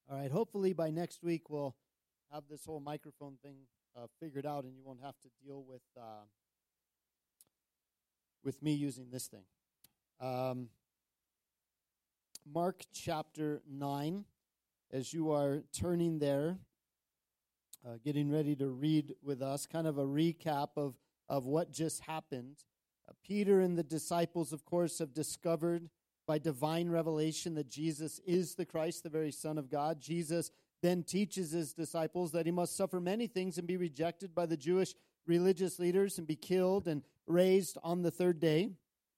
All right, hopefully by next week we'll have this whole microphone thing figured out, and you won't have to deal with me using this thing. Mark chapter 9, as you are turning there, getting ready to read with us, kind of a recap of what just happened. Peter and the disciples, of course, have discovered by divine revelation that Jesus is the Christ, the very Son of God. Jesus then teaches his disciples that he must suffer many things and be rejected by the Jewish religious leaders and be killed and raised on the third day.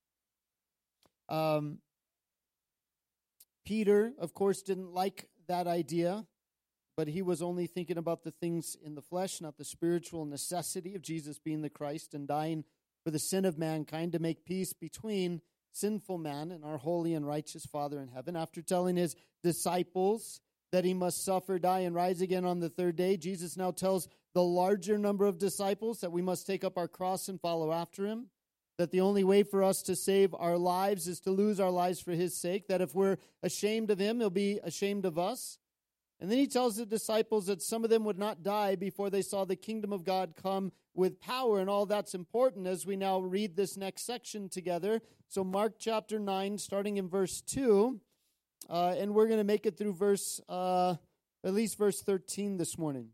Peter, of course, didn't like that idea, but he was only thinking about the things in the flesh, not the spiritual necessity of Jesus being the Christ and dying for the sin of mankind to make peace between sinful man and our holy and righteous Father in heaven. After telling his disciples that he must suffer, die, and rise again on the third day, Jesus now tells the larger number of disciples that we must take up our cross and follow after him, that the only way for us to save our lives is to lose our lives for his sake, that if we're ashamed of him, he'll be ashamed of us. And then he tells the disciples that some of them would not die before they saw the kingdom of God come with power, and all that's important as we now read this next section together. So Mark chapter 9, starting in verse 2, and we're going to make it through at least verse 13 this morning.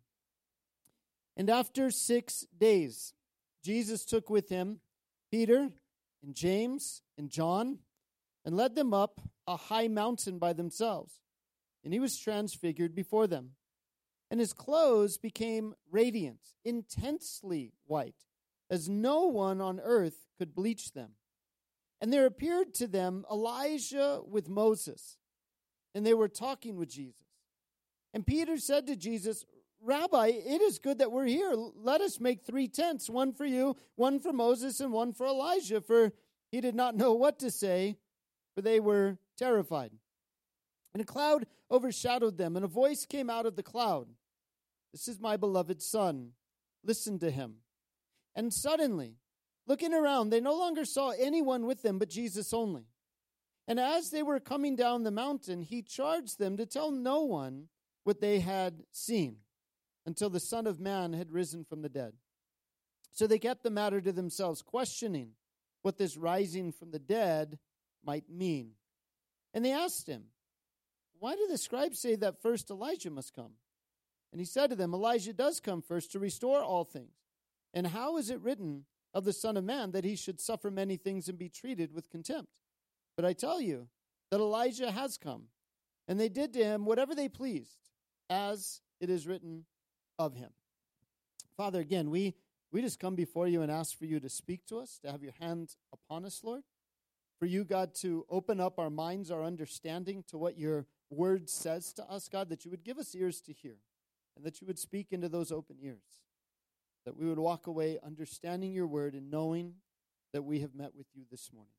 And after 6 days, Jesus took with him Peter and James and John and led them up a high mountain by themselves. And he was transfigured before them. And his clothes became radiant, intensely white, as no one on earth could bleach them. And there appeared to them Elijah with Moses, and they were talking with Jesus. And Peter said to Jesus, "Rabbi, it is good that we're here. Let us make 3 tents, one for you, one for Moses, and one for Elijah." For he did not know what to say, for they were terrified. And a cloud overshadowed them, and a voice came out of the cloud. "This is my beloved Son. Listen to him." And suddenly, looking around, they no longer saw anyone with them but Jesus only. And as they were coming down the mountain, he charged them to tell no one what they had seen until the Son of Man had risen from the dead. So they kept the matter to themselves, questioning what this rising from the dead might mean. And they asked him, "Why do the scribes say that first Elijah must come?" And he said to them, "Elijah does come first to restore all things. And how is it written of the Son of Man that he should suffer many things and be treated with contempt? But I tell you that Elijah has come, and they did to him whatever they pleased, as it is written of him." Father, again, we just come before you and ask for you to speak to us, to have your hand upon us, Lord. For you, God, to open up our minds, our understanding to what your word says to us, God, that you would give us ears to hear, and that you would speak into those open ears, that we would walk away understanding your word and knowing that we have met with you this morning.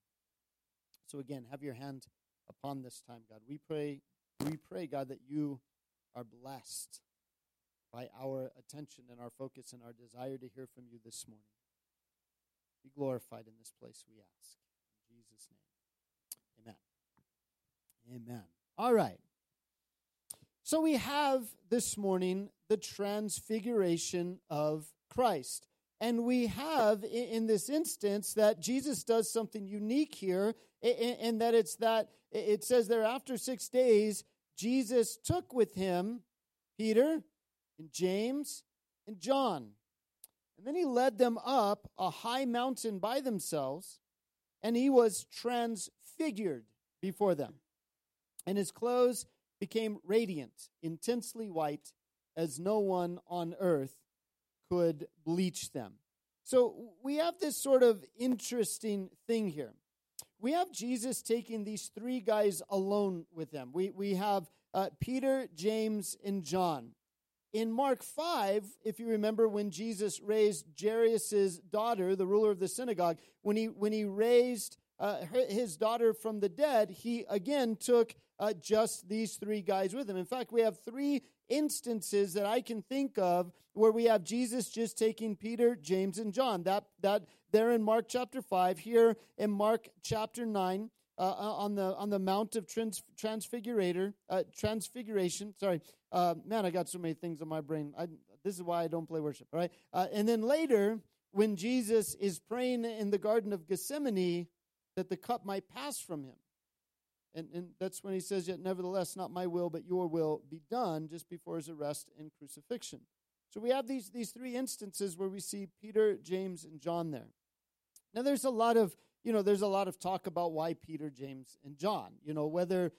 So again, have your hand upon this time, God. We pray, God, that you are blessed by our attention and our focus and our desire to hear from you this morning. Be glorified in this place, we ask. In Jesus' name, amen. Amen. All right. So we have this morning the transfiguration of Christ. And we have in this instance that Jesus does something unique here, and that it says there after 6 days, Jesus took with him Peter and James and John. And then he led them up a high mountain by themselves, and he was transfigured before them. And his clothes became radiant, intensely white, as no one on earth could bleach them. So we have this sort of interesting thing here. We have Jesus taking these 3 guys alone with him. We have Peter, James, and John. In Mark 5, if you remember when Jesus raised Jairus' daughter, the ruler of the synagogue, when he raised his daughter from the dead, he again took just these 3 guys with him. In fact, we have 3 instances that I can think of where we have Jesus just taking Peter, James, and John. That there in Mark chapter 5, here in Mark chapter 9, on the Mount of Transfiguration. Man, I got so many things on my brain. This is why I don't play worship. All right, and then later when Jesus is praying in the Garden of Gethsemane that the cup might pass from him. And that's when he says, yet nevertheless, not my will, but your will be done, just before his arrest and crucifixion. So we have these three instances where we see Peter, James, and John there. Now there's a lot of talk about why Peter, James, and John. Whether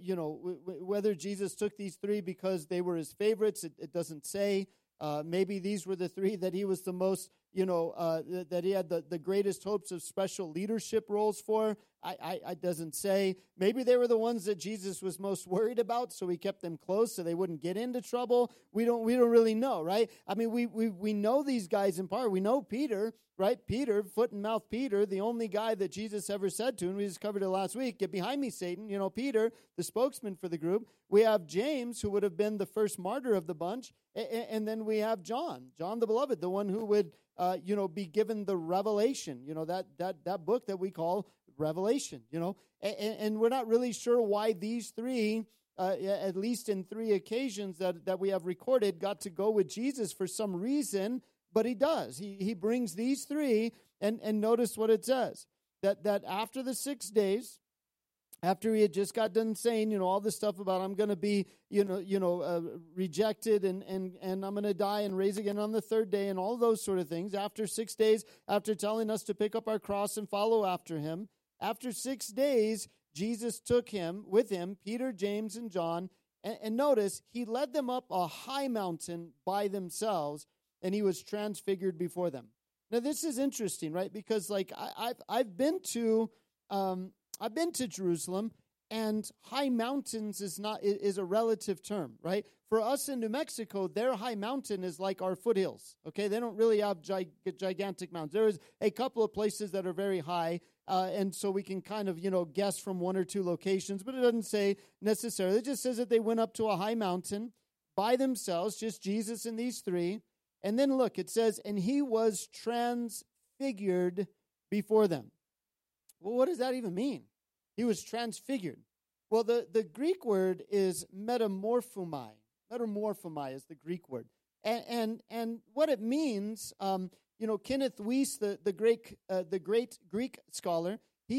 Jesus took these three because they were his favorites, it doesn't say. Maybe these were the three that he was the most, that he had the greatest hopes of special leadership roles for. I doesn't say. Maybe they were the ones that Jesus was most worried about, so he kept them close so they wouldn't get into trouble. We don't really know, right? I mean, we know these guys in part. We know Peter, right? Peter, foot and mouth Peter, the only guy that Jesus ever said to, and we just covered it last week, get behind me, Satan. Peter, the spokesman for the group. We have James, who would have been the first martyr of the bunch, and then we have John the beloved, the one who would be given the revelation, that book that we call Revelation, and we're not really sure why these three, at least in three occasions that we have recorded, got to go with Jesus for some reason, but he does. He brings these three, and notice what it says, that after the 6 days, after he had just got done saying, all this stuff about I'm going to be, rejected and I'm going to die and raise again on the third day and all those sort of things. After 6 days, after telling us to pick up our cross and follow after him, after 6 days, Jesus took him with him, Peter, James, and John, and notice he led them up a high mountain by themselves, and he was transfigured before them. Now this is interesting, right? Because I've been to Jerusalem, and high mountains is a relative term, right? For us in New Mexico, their high mountain is like our foothills, okay? They don't really have gigantic mountains. There is a couple of places that are very high, and so we can kind of, guess from one or two locations, but it doesn't say necessarily. It just says that they went up to a high mountain by themselves, just Jesus and these three. And then look, it says, and he was transfigured before them. Well, what does that even mean? He was transfigured. Well, the Greek word is metamorphomai. Metamorphomai is the Greek word. And what it means, Kenneth Weiss, the great Greek scholar,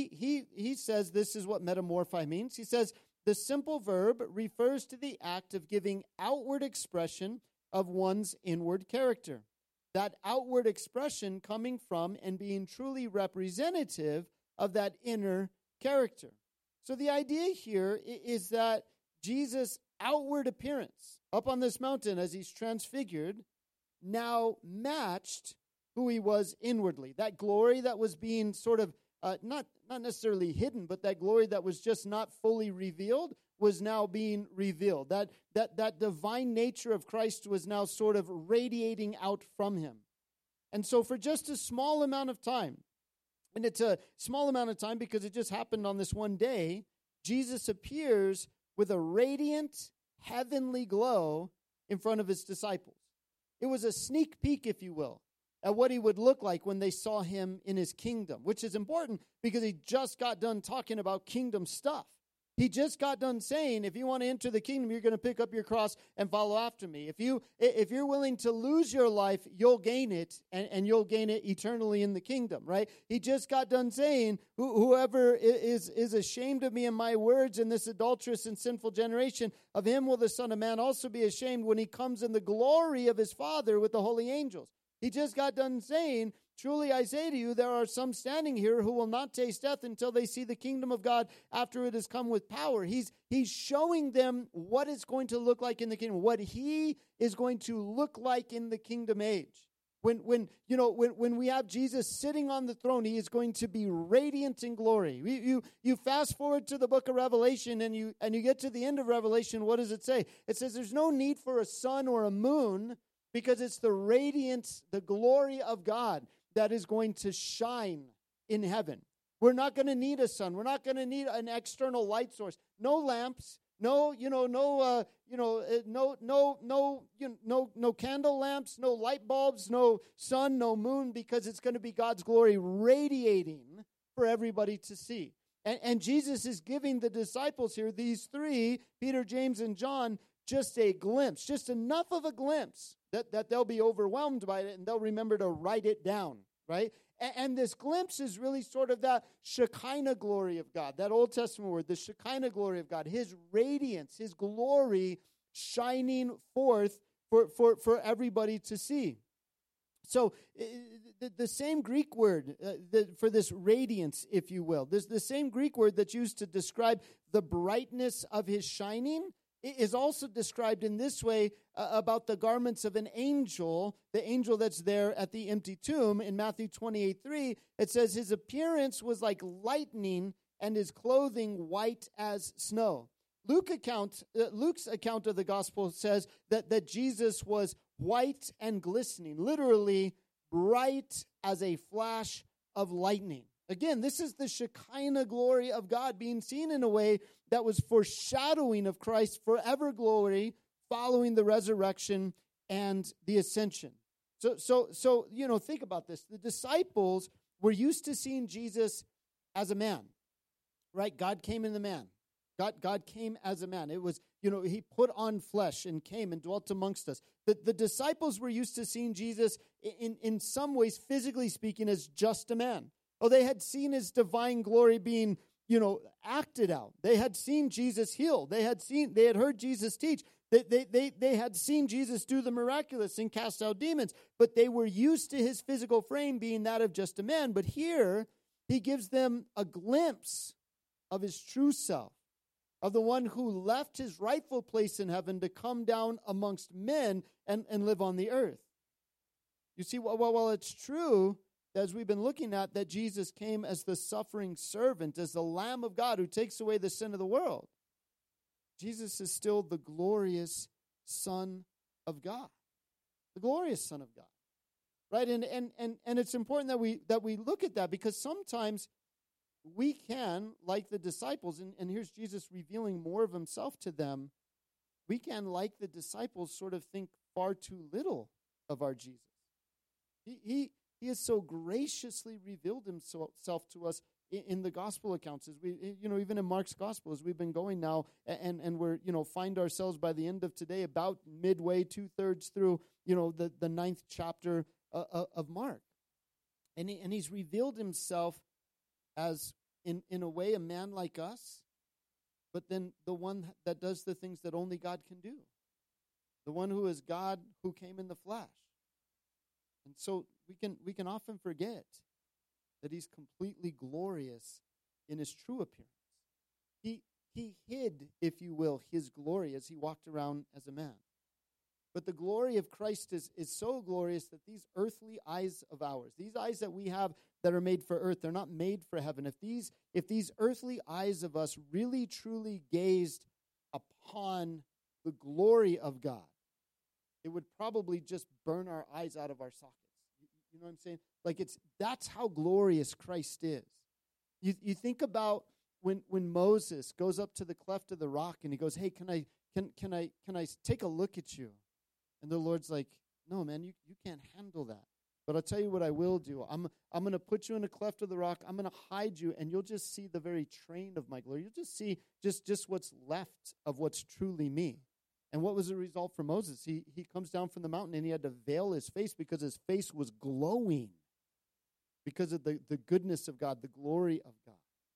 he says this is what metamorphai means. He says, the simple verb refers to the act of giving outward expression of one's inward character. That outward expression coming from and being truly representative of that inner character. So the idea here is that Jesus' outward appearance up on this mountain as he's transfigured now matched who he was inwardly. That glory that was being sort of not necessarily hidden, but that glory that was just not fully revealed was now being revealed. That divine nature of Christ was now sort of radiating out from him. And so for just a small amount of time, and it's a small amount of time because it just happened on this one day, Jesus appears with a radiant, heavenly glow in front of his disciples. It was a sneak peek, if you will, at what he would look like when they saw him in his kingdom, which is important because he just got done talking about kingdom stuff. He just got done saying, if you want to enter the kingdom, you're going to pick up your cross and follow after me. If you're willing to lose your life, you'll gain it, and you'll gain it eternally in the kingdom, right? He just got done saying, whoever is ashamed of me and my words in this adulterous and sinful generation, of him will the Son of Man also be ashamed when he comes in the glory of his Father with the holy angels. He just got done saying, truly I say to you, there are some standing here who will not taste death until they see the kingdom of God after it has come with power. He's showing them what it's going to look like in the kingdom, what he is going to look like in the kingdom age. When we have Jesus sitting on the throne, he is going to be radiant in glory. You fast forward to the book of Revelation and you get to the end of Revelation, what does it say? It says there's no need for a sun or a moon because it's the radiance, the glory of God that is going to shine in heaven. We're not going to need a sun. We're not going to need an external light source. No lamps. No candle lamps. No light bulbs. No sun. No moon. Because it's going to be God's glory radiating for everybody to see. And Jesus is giving the disciples here, these three, Peter, James, and John, just a glimpse, just enough of a glimpse that they'll be overwhelmed by it and they'll remember to write it down, right? And this glimpse is really sort of that Shekinah glory of God, that Old Testament word, the Shekinah glory of God, his radiance, his glory shining forth for everybody to see. So the same Greek word for this radiance, if you will, the same Greek word that's used to describe the brightness of his shining is also described in this way about the garments of an angel, the angel that's there at the empty tomb. In Matthew 28:3, it says his appearance was like lightning and his clothing white as snow. Luke's account of the gospel says that Jesus was white and glistening, literally bright as a flash of lightning. Again, this is the Shekinah glory of God being seen in a way that was foreshadowing of Christ's forever glory following the resurrection and the ascension. So think about this. The disciples were used to seeing Jesus as a man, right? God came in the man. God came as a man. It was, he put on flesh and came and dwelt amongst us. The disciples were used to seeing Jesus in some ways, physically speaking, as just a man. Oh, they had seen his divine glory being, acted out. They had seen Jesus heal. They had heard Jesus teach. They had seen Jesus do the miraculous and cast out demons. But they were used to his physical frame being that of just a man. But here, he gives them a glimpse of his true self, of the one who left his rightful place in heaven to come down amongst men and live on the earth. You see, while it's true, as we've been looking at, that Jesus came as the suffering servant, as the Lamb of God who takes away the sin of the world, Jesus is still the glorious Son of God. The glorious Son of God. Right? And it's important that we look at that, because sometimes we can, like the disciples, and here's Jesus revealing more of himself to them, we can, like the disciples, sort of think far too little of our Jesus. He has so graciously revealed himself to us in the gospel accounts. As we, even in Mark's gospel, as we've been going now, and we're, find ourselves by the end of today about midway, 2/3 through, the 9th chapter of Mark. And he's revealed himself as, in a way, a man like us, but then the one that does the things that only God can do. The one who is God who came in the flesh. And so we can often forget that he's completely glorious in his true appearance. He hid, if you will, his glory as he walked around as a man. But the glory of Christ is so glorious that these earthly eyes of ours, these eyes that we have that are made for earth, they're not made for heaven. If these earthly eyes of us really truly gazed upon the glory of God, it would probably just burn our eyes out of our sockets. You know what I'm saying? That's how glorious Christ is. You think about when Moses goes up to the cleft of the rock and he goes, "Hey, can I take a look at you?" And the Lord's like, "No, man, you can't handle that. But I'll tell you what I will do. I'm going to put you in a cleft of the rock. I'm going to hide you, and you'll just see the very train of my glory. You'll just see just what's left of what's truly me." And what was the result for Moses? He comes down from the mountain, and he had to veil his face because his face was glowing because of the goodness of God, the glory of God.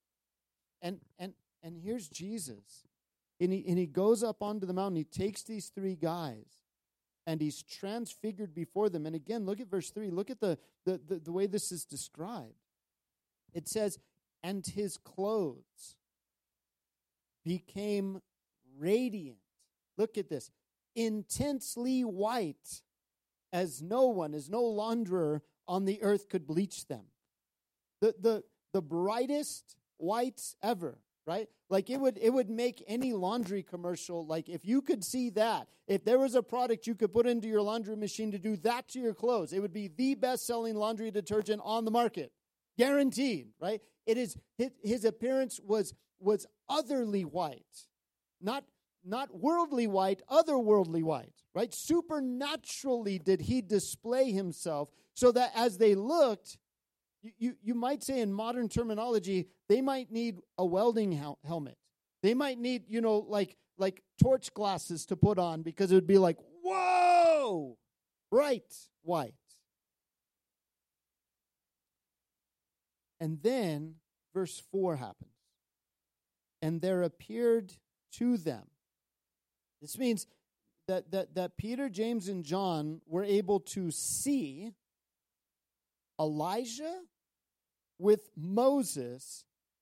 And here's Jesus. And he goes up onto the mountain. He takes these three guys, and he's transfigured before them. And again, look at verse 3. Look at the way this is described. It says, "And his clothes became radiant." Look at this. "Intensely white, as no launderer on the earth could bleach them." The brightest whites ever, right? Like it would make any laundry commercial, like if you could see that, if there was a product you could put into your laundry machine to do that to your clothes, it would be the best-selling laundry detergent on the market. Guaranteed, right? It is his appearance was otherly white. Not worldly white, otherworldly white, right? Supernaturally did he display himself so that as they looked, You might say in modern terminology, they might need a welding helmet. They might need, like torch glasses to put on because it would be like, whoa, bright white. And then verse 4 happens. And there appeared to them. This means that Peter, James, and John were able to see Elijah with Moses,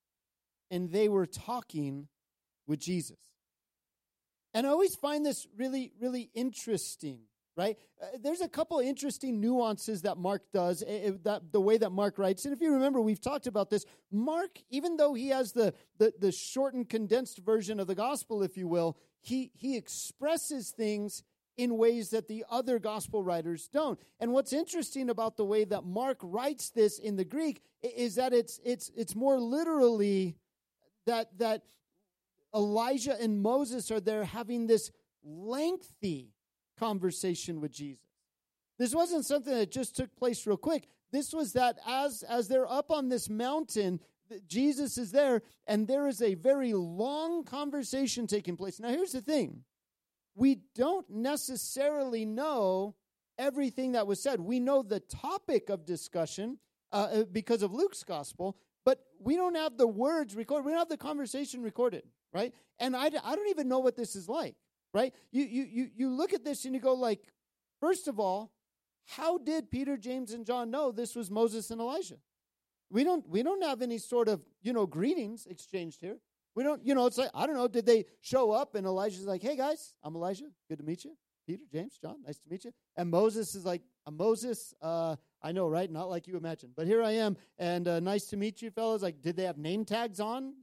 and they were talking with Jesus. And I always find this really, really interesting, right? There's a couple of interesting nuances that Mark does, the way that Mark writes. And if you remember, we've talked about this. Mark, even though he has the shortened, condensed version of the gospel, if you will, he expresses things in ways that the other gospel writers don't. And what's interesting about the way that Mark writes this in the Greek is that it's more literally that Elijah and Moses are there having this lengthy conversation with Jesus. This wasn't something that just took place real quick. This was that as they're up on this mountain, Jesus is there, and there is a very long conversation taking place. Now, here's the thing. We don't necessarily know everything that was said. We know the topic of discussion because of Luke's gospel, but we don't have the words recorded. We don't have the conversation recorded, right? And I don't even know what this is like, right? You look at this and you go like, first of all, how did Peter, James, and John know this was Moses and Elijah? We don't have any sort of, greetings exchanged here. We don't, it's like, I don't know, did they show up and Elijah's like, hey guys, I'm Elijah, good to meet you. Peter, James, John, nice to meet you. And Moses is like, I'm Moses, I know, right? Not like you imagine, but here I am, and nice to meet you, fellas. Like, did they have name tags on?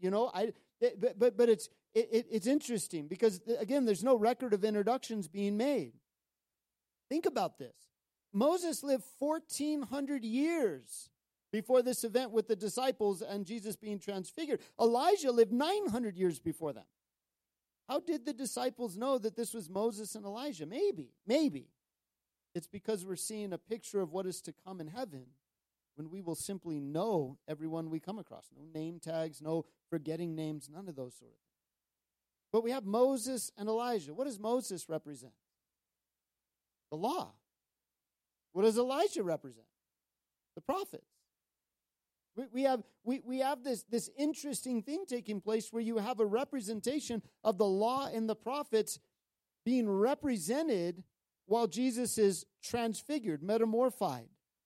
But it's interesting because, again, there's no record of introductions being made. Think about this. Moses lived 1,400 years before this event with the disciples and Jesus being transfigured. Elijah lived 900 years before them. How did the disciples know that this was Moses and Elijah? Maybe. It's because we're seeing a picture of what is to come in heaven when we will simply know everyone we come across. No name tags, no forgetting names, none of those sort of things. But we have Moses and Elijah. What does Moses represent? The law. What does Elijah represent? The prophets. We have this interesting thing taking place where you have a representation of the law and the prophets being represented while Jesus is transfigured, metamorphized.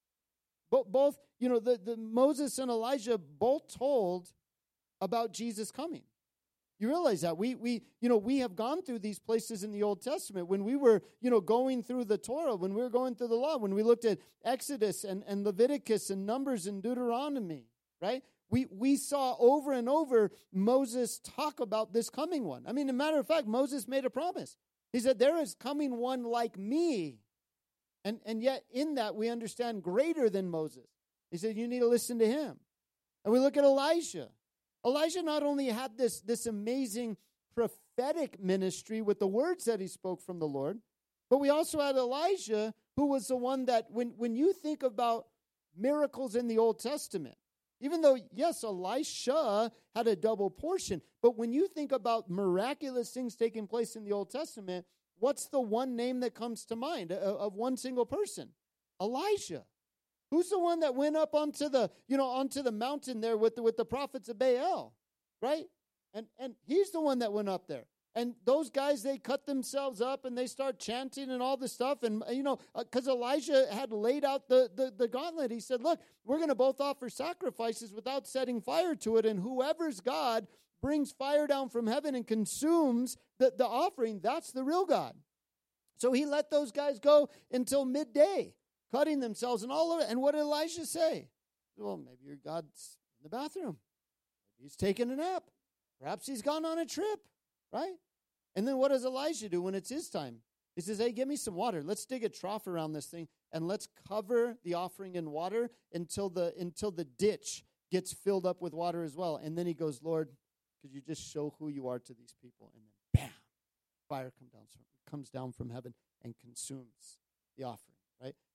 Both, the Moses and Elijah both told about Jesus coming. You realize that we have gone through these places in the Old Testament when we were, going through the Torah, when we were going through the law, when we looked at Exodus and Leviticus and Numbers and Deuteronomy, right? We saw over and over Moses talk about this coming one. I mean, as a matter of fact, Moses made a promise. He said, there is coming one like me. And yet in that we understand greater than Moses. He said, you need to listen to him. And we look at Elijah. Elijah not only had this amazing prophetic ministry with the words that he spoke from the Lord, but we also had Elijah, who was the one that when you think about miracles in the Old Testament, even though, yes, Elisha had a double portion, but when you think about miraculous things taking place in the Old Testament, what's the one name that comes to mind of one single person? Elijah. Who's the one that went up onto the mountain there with the prophets of Baal, right? And he's the one that went up there. And those guys, they cut themselves up and they start chanting and all this stuff. And, because Elijah had laid out the gauntlet. He said, look, we're going to both offer sacrifices without setting fire to it. And whoever's God brings fire down from heaven and consumes the offering, that's the real God. So he let those guys go until midday, cutting themselves and all of it. And what did Elijah say? Well, maybe your God's in the bathroom. Maybe he's taking a nap. Perhaps he's gone on a trip, right? And then what does Elijah do when it's his time? He says, hey, give me some water. Let's dig a trough around this thing, and let's cover the offering in water until the ditch gets filled up with water as well. And then he goes, Lord, could you just show who you are to these people? And then, bam, fire comes down from heaven and consumes the offering, right?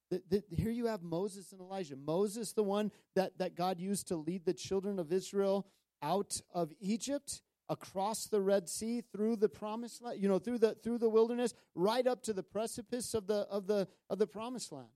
Here you have Moses and Elijah. Moses, the one that God used to lead the children of Israel out of Egypt, across the Red Sea, through the promised land, through the wilderness, right up to the precipice of the promised land.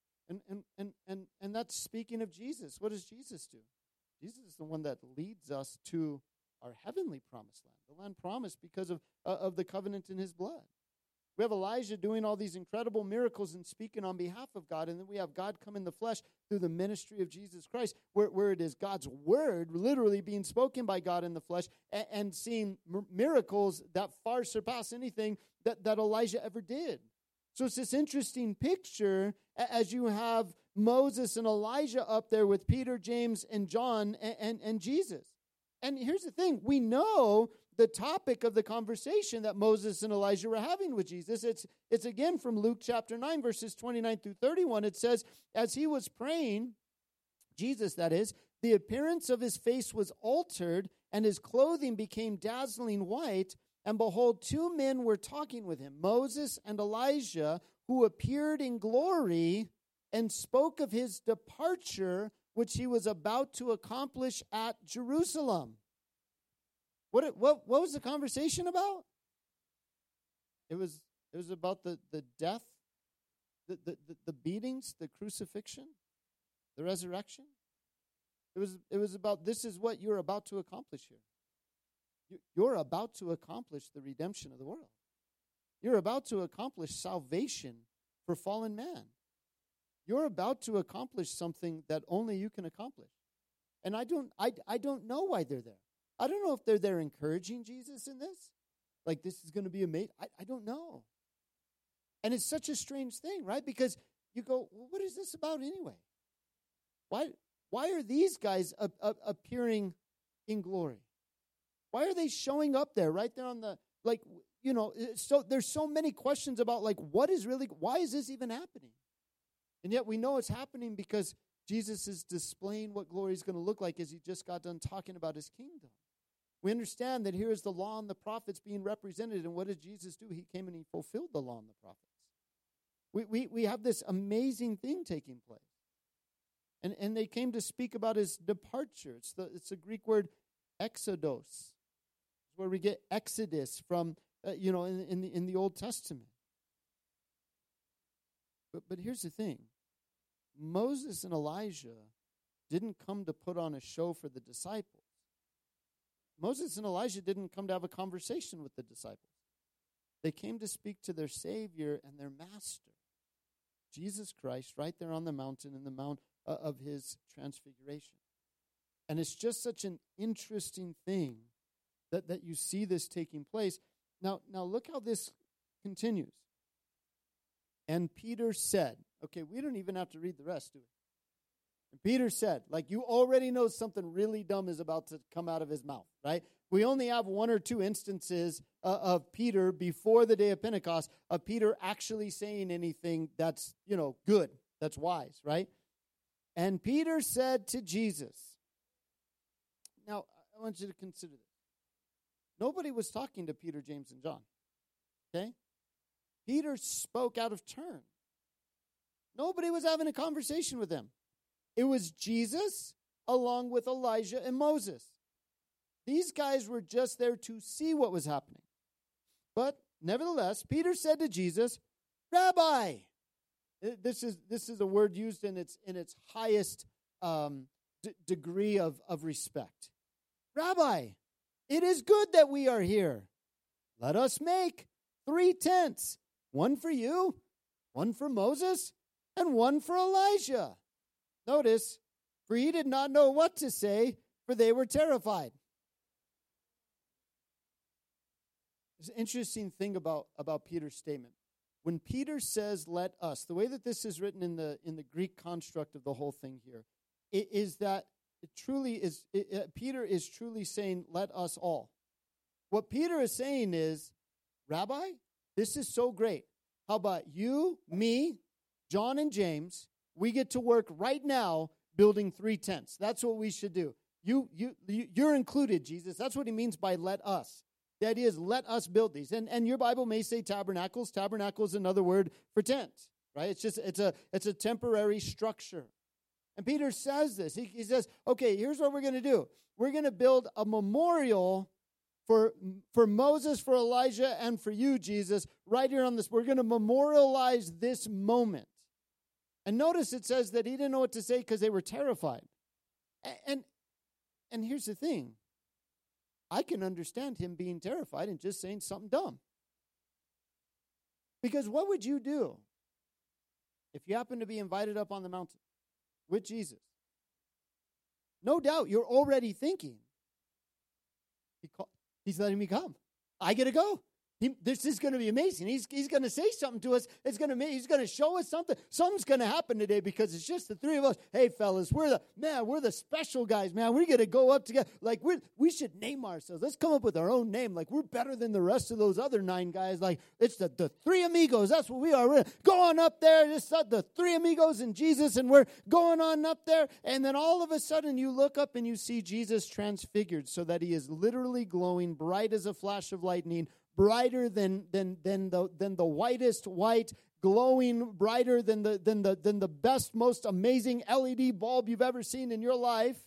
And that's speaking of Jesus. What does Jesus do? Jesus is the one that leads us to our heavenly promised land, the land promised because of the covenant in his blood. We have Elijah doing all these incredible miracles and speaking on behalf of God, and then we have God come in the flesh through the ministry of Jesus Christ, where it is God's word literally being spoken by God in the flesh and seeing miracles that far surpass anything that Elijah ever did. So it's this interesting picture as you have Moses and Elijah up there with Peter, James, and John and Jesus. And here's the thing. We know the topic of the conversation that Moses and Elijah were having with Jesus. It's again from Luke chapter 9, verses 29 through 31. It says, as he was praying, Jesus that is, the appearance of his face was altered, and his clothing became dazzling white. And behold, two men were talking with him, Moses and Elijah, who appeared in glory and spoke of his departure, which he was about to accomplish at Jerusalem. What was the conversation about? It was about the death, the beatings, the crucifixion, the resurrection. It was about, this is what you're about to accomplish here. You're about to accomplish the redemption of the world. You're about to accomplish salvation for fallen man. You're about to accomplish something that only you can accomplish. And I don't know why they're there. I don't know if they're there encouraging Jesus in this. Like, this is going to be amazing. I don't know. And it's such a strange thing, right? Because you go, well, what is this about anyway? Why are these guys appearing in glory? Why are they showing up there, right there on the, so there's so many questions about, why is this even happening? And yet we know it's happening because Jesus is displaying what glory is going to look like as he just got done talking about his kingdom. We understand that here is the law and the prophets being represented, and what did Jesus do? He came and he fulfilled the law and the prophets. We have this amazing thing taking place. And they came to speak about his departure. It's the Greek word exodos. It's where we get Exodus from, in the Old Testament. But here's the thing. Moses and Elijah didn't come to put on a show for the disciples. Moses and Elijah didn't come to have a conversation with the disciples. They came to speak to their Savior and their Master, Jesus Christ, right there on the mountain, in the mount of his transfiguration. And it's just such an interesting thing that you see this taking place. Now look how this continues. And Peter said, okay, we don't even have to read the rest, do we? And Peter said, you already know something really dumb is about to come out of his mouth, right? We only have one or two instances of Peter before the day of Pentecost, of Peter actually saying anything that's, good, that's wise, right? And Peter said to Jesus, now, I want you to consider this. Nobody was talking to Peter, James, and John, okay? Peter spoke out of turn. Nobody was having a conversation with them. It was Jesus along with Elijah and Moses. These guys were just there to see what was happening. But nevertheless, Peter said to Jesus, Rabbi. This is a word used in its highest degree of respect. Rabbi, it is good that we are here. Let us make 3 tents, one for you, one for Moses, and one for Elijah. Notice, for he did not know what to say, for they were terrified. There's an interesting thing about Peter's statement. When Peter says, let us, the way that this is written in the Greek construct of the whole thing here, is that it truly is, Peter is truly saying, let us all. What Peter is saying is, Rabbi, this is so great. How about you, me, John, and James? We get to work right now building 3 tents. That's what we should do. You're included, Jesus. That's what he means by let us. The idea is let us build these. And your Bible may say tabernacles. Tabernacle is another word for tent, right? It's a temporary structure. And Peter says this. He says, okay, here's what we're going to do. We're going to build a memorial for Moses, for Elijah, and for you, Jesus, right here on this. We're going to memorialize this moment. And notice it says that he didn't know what to say because they were terrified. And here's the thing. I can understand him being terrified and just saying something dumb. Because what would you do if you happen to be invited up on the mountain with Jesus? No doubt you're already thinking, he's letting me come. I get to go. This is going to be amazing. He's going to say something to us. He's going to show us something. Something's going to happen today because it's just the three of us. Hey, fellas, we're the special guys, man. We're going to go up together. Like we should name ourselves. Let's come up with our own name. Like we're better than the rest of those other 9 guys. Like it's the three amigos. That's what we are. We're going up there. It's the three amigos and Jesus, and we're going on up there. And then all of a sudden you look up and you see Jesus transfigured so that he is literally glowing bright as a flash of lightning, brighter than the whitest white, glowing brighter than the best, most amazing LED bulb you've ever seen in your life.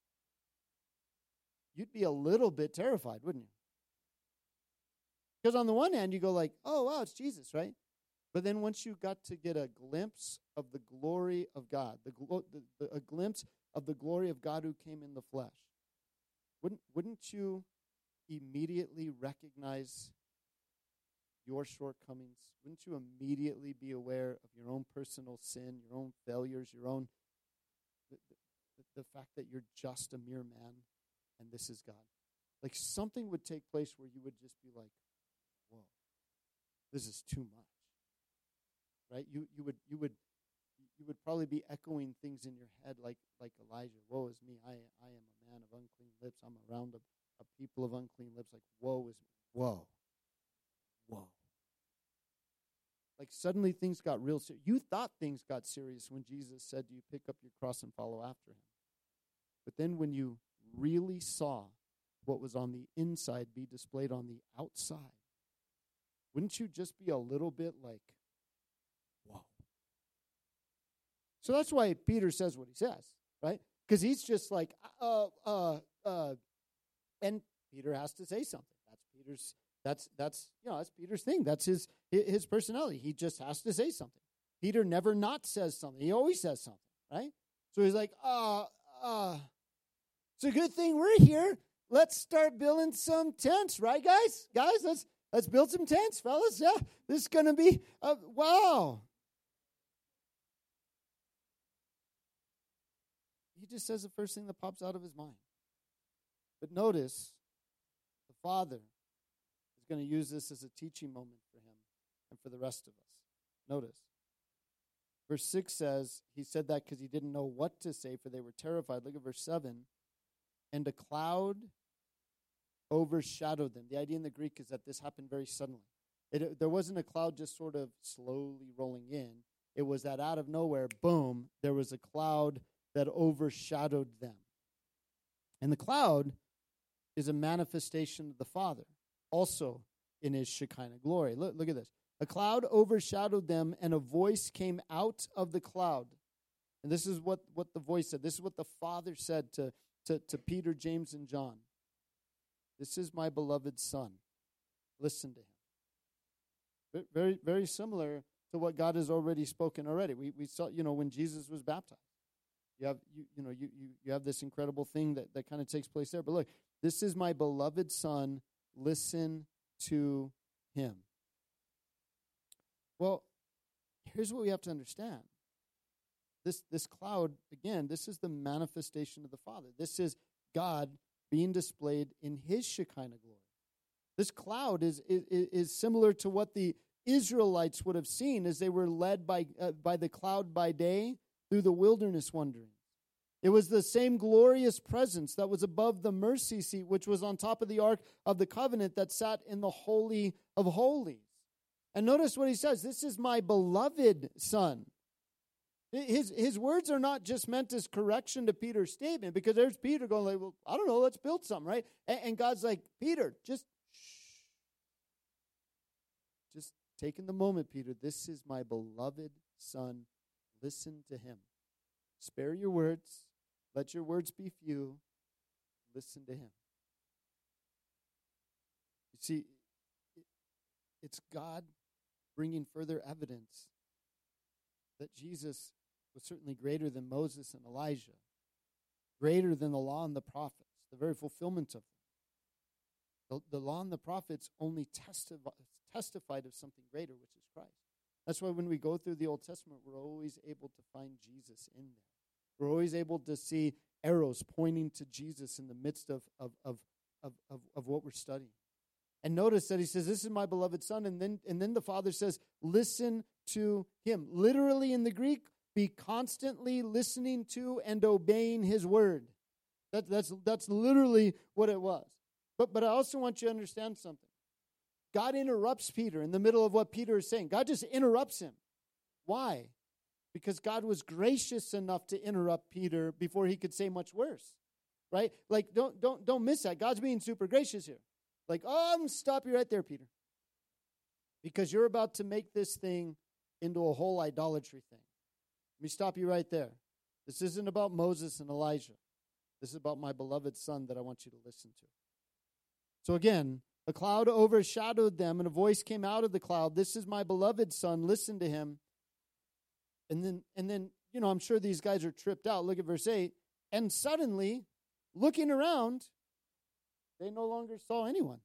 You'd be a little bit terrified, wouldn't you? Because on the one hand, you go like, oh, wow, it's Jesus, right? But then once you got to get a glimpse of the glory of God, a glimpse of the glory of God who came in the flesh, wouldn't you immediately recognize your shortcomings? Wouldn't you immediately be aware of your own personal sin, your own failures, your own the fact that you're just a mere man and this is God? Like something would take place where you would just be like, whoa, this is too much. Right? You would probably be echoing things in your head like Elijah. Woe is me. I am a man of unclean lips. I'm around a people of unclean lips. Like, woe is me. Whoa. Like suddenly things got real serious. You thought things got serious when Jesus said, "You pick up your cross and follow after him." But then when you really saw what was on the inside be displayed on the outside, wouldn't you just be a little bit like, whoa? So that's why Peter says what he says, right? Because he's just like, and Peter has to say something. That's Peter's thing. That's his personality. He just has to say something. Peter never not says something. He always says something, right? So he's like, it's a good thing we're here. Let's start building some tents, right, guys? Guys, let's build some tents, fellas. Yeah, this is gonna be wow. He just says the first thing that pops out of his mind. But notice, the Father is going to use this as a teaching moment for him and for the rest of us. Notice. Verse 6 says, he said that because he didn't know what to say, for they were terrified. Look at verse 7. And a cloud overshadowed them. The idea in the Greek is that this happened very suddenly. There wasn't a cloud just sort of slowly rolling in. It was that out of nowhere, boom, there was a cloud that overshadowed them. And the cloud is a manifestation of the Father, also in his Shekinah glory. Look at this. A cloud overshadowed them, and a voice came out of the cloud. And this is what the voice said. This is what the Father said to Peter, James, and John. This is my beloved Son. Listen to him. Very, very similar to what God has already spoken already. We saw, when Jesus was baptized. You have this incredible thing that kind of takes place there. But look, this is my beloved Son. Listen to him. Well, here's what we have to understand. This cloud, again, this is the manifestation of the Father. This is God being displayed in his Shekinah glory. This cloud is similar to what the Israelites would have seen as they were led by the cloud by day through the wilderness wandering. It was the same glorious presence that was above the mercy seat, which was on top of the Ark of the Covenant that sat in the Holy of Holies. And notice what he says, this is my beloved Son. His words are not just meant as correction to Peter's statement, because there's Peter going like, well, I don't know, let's build something, right? And God's like, Peter, just taking the moment, Peter, this is my beloved Son. Listen to him. Spare your words. Let your words be few. Listen to him. You see, it's God bringing further evidence that Jesus was certainly greater than Moses and Elijah, greater than the law and the prophets, the very fulfillment of them. The law and the prophets only testified of something greater, which is Christ. That's why when we go through the Old Testament, we're always able to find Jesus in there. We're always able to see arrows pointing to Jesus in the midst of what we're studying. And notice that he says, this is my beloved Son, and then the Father says, listen to him. Literally in the Greek, be constantly listening to and obeying his word. That's literally what it was. But I also want you to understand something. God interrupts Peter in the middle of what Peter is saying. God just interrupts him. Why? Because God was gracious enough to interrupt Peter before he could say much worse. Right? Like, don't miss that. God's being super gracious here. Like, I'm going to stop you right there, Peter. Because you're about to make this thing into a whole idolatry thing. Let me stop you right there. This isn't about Moses and Elijah. This is about my beloved Son that I want you to listen to. So again, a cloud overshadowed them, and a voice came out of the cloud. This is my beloved Son. Listen to him. And then, I'm sure these guys are tripped out. Look at verse 8. And suddenly, looking around, they no longer saw anyone.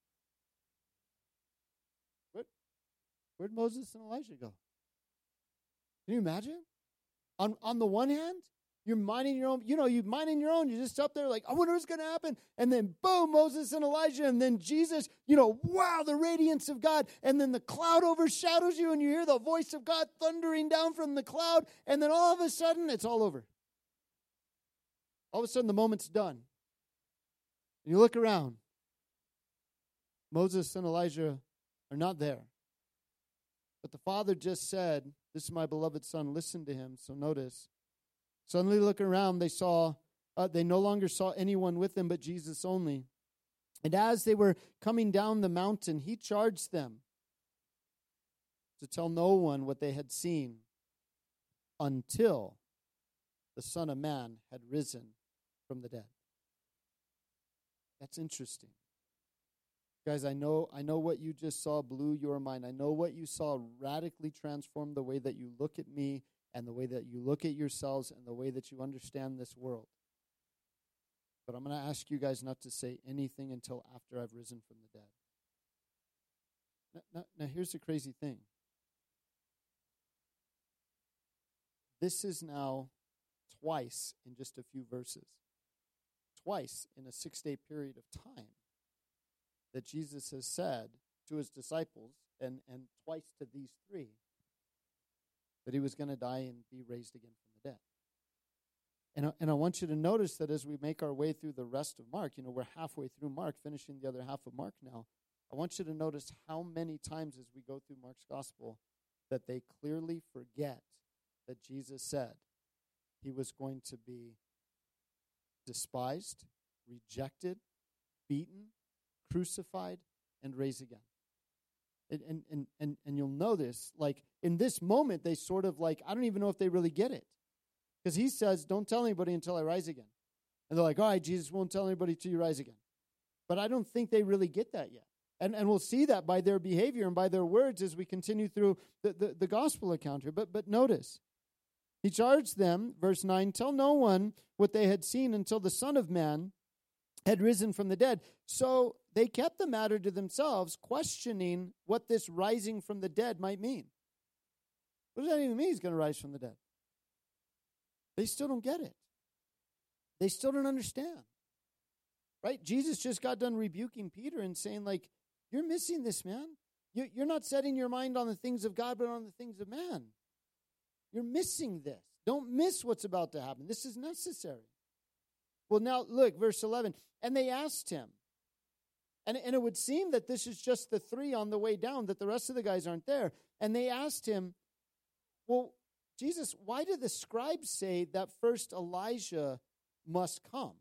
Where'd Moses and Elijah go? Can you imagine? On the one hand, you're minding your own, you're minding your own. You're just up there like, I wonder what's going to happen. And then boom, Moses and Elijah. And then Jesus, wow, the radiance of God. And then the cloud overshadows you and you hear the voice of God thundering down from the cloud. And then all of a sudden, it's all over. All of a sudden, the moment's done. And you look around. Moses and Elijah are not there. But the Father just said, this is my beloved Son, listen to him. So notice, suddenly looking around, they no longer saw anyone with them but Jesus only. And as they were coming down the mountain, he charged them to tell no one what they had seen until the Son of Man had risen from the dead. That's interesting. Guys, I know what you just saw blew your mind. I know what you saw radically transformed the way that you look at me and the way that you look at yourselves and the way that you understand this world. But I'm going to ask you guys not to say anything until after I've risen from the dead. Now here's the crazy thing. This is now twice in just a few verses. Twice in a 6-day period of time that Jesus has said to his disciples and twice to these three that he was going to die and be raised again from the dead. And I want you to notice that as we make our way through the rest of Mark, we're halfway through Mark, finishing the other half of Mark now. I want you to notice how many times as we go through Mark's gospel that they clearly forget that Jesus said he was going to be despised, rejected, beaten, crucified, and raised again. And you'll notice, like, in this moment, they sort of like, I don't even know if they really get it. Because he says, don't tell anybody until I rise again. And they're like, all right, Jesus won't tell anybody till you rise again. But I don't think they really get that yet. And we'll see that by their behavior and by their words as we continue through the gospel account here. But notice, he charged them, verse 9, tell no one what they had seen until the Son of Man had risen from the dead. So they kept the matter to themselves, questioning what this rising from the dead might mean. What does that even mean, he's going to rise from the dead? They still don't get it. They still don't understand. Right? Jesus just got done rebuking Peter and saying, like, you're missing this, man. You're not setting your mind on the things of God, but on the things of man. You're missing this. Don't miss what's about to happen. This is necessary. Well, now, look, verse 11. And they asked him. And it would seem that this is just the three on the way down, that the rest of the guys aren't there. And they asked him, well, Jesus, why do the scribes say that first Elijah must come?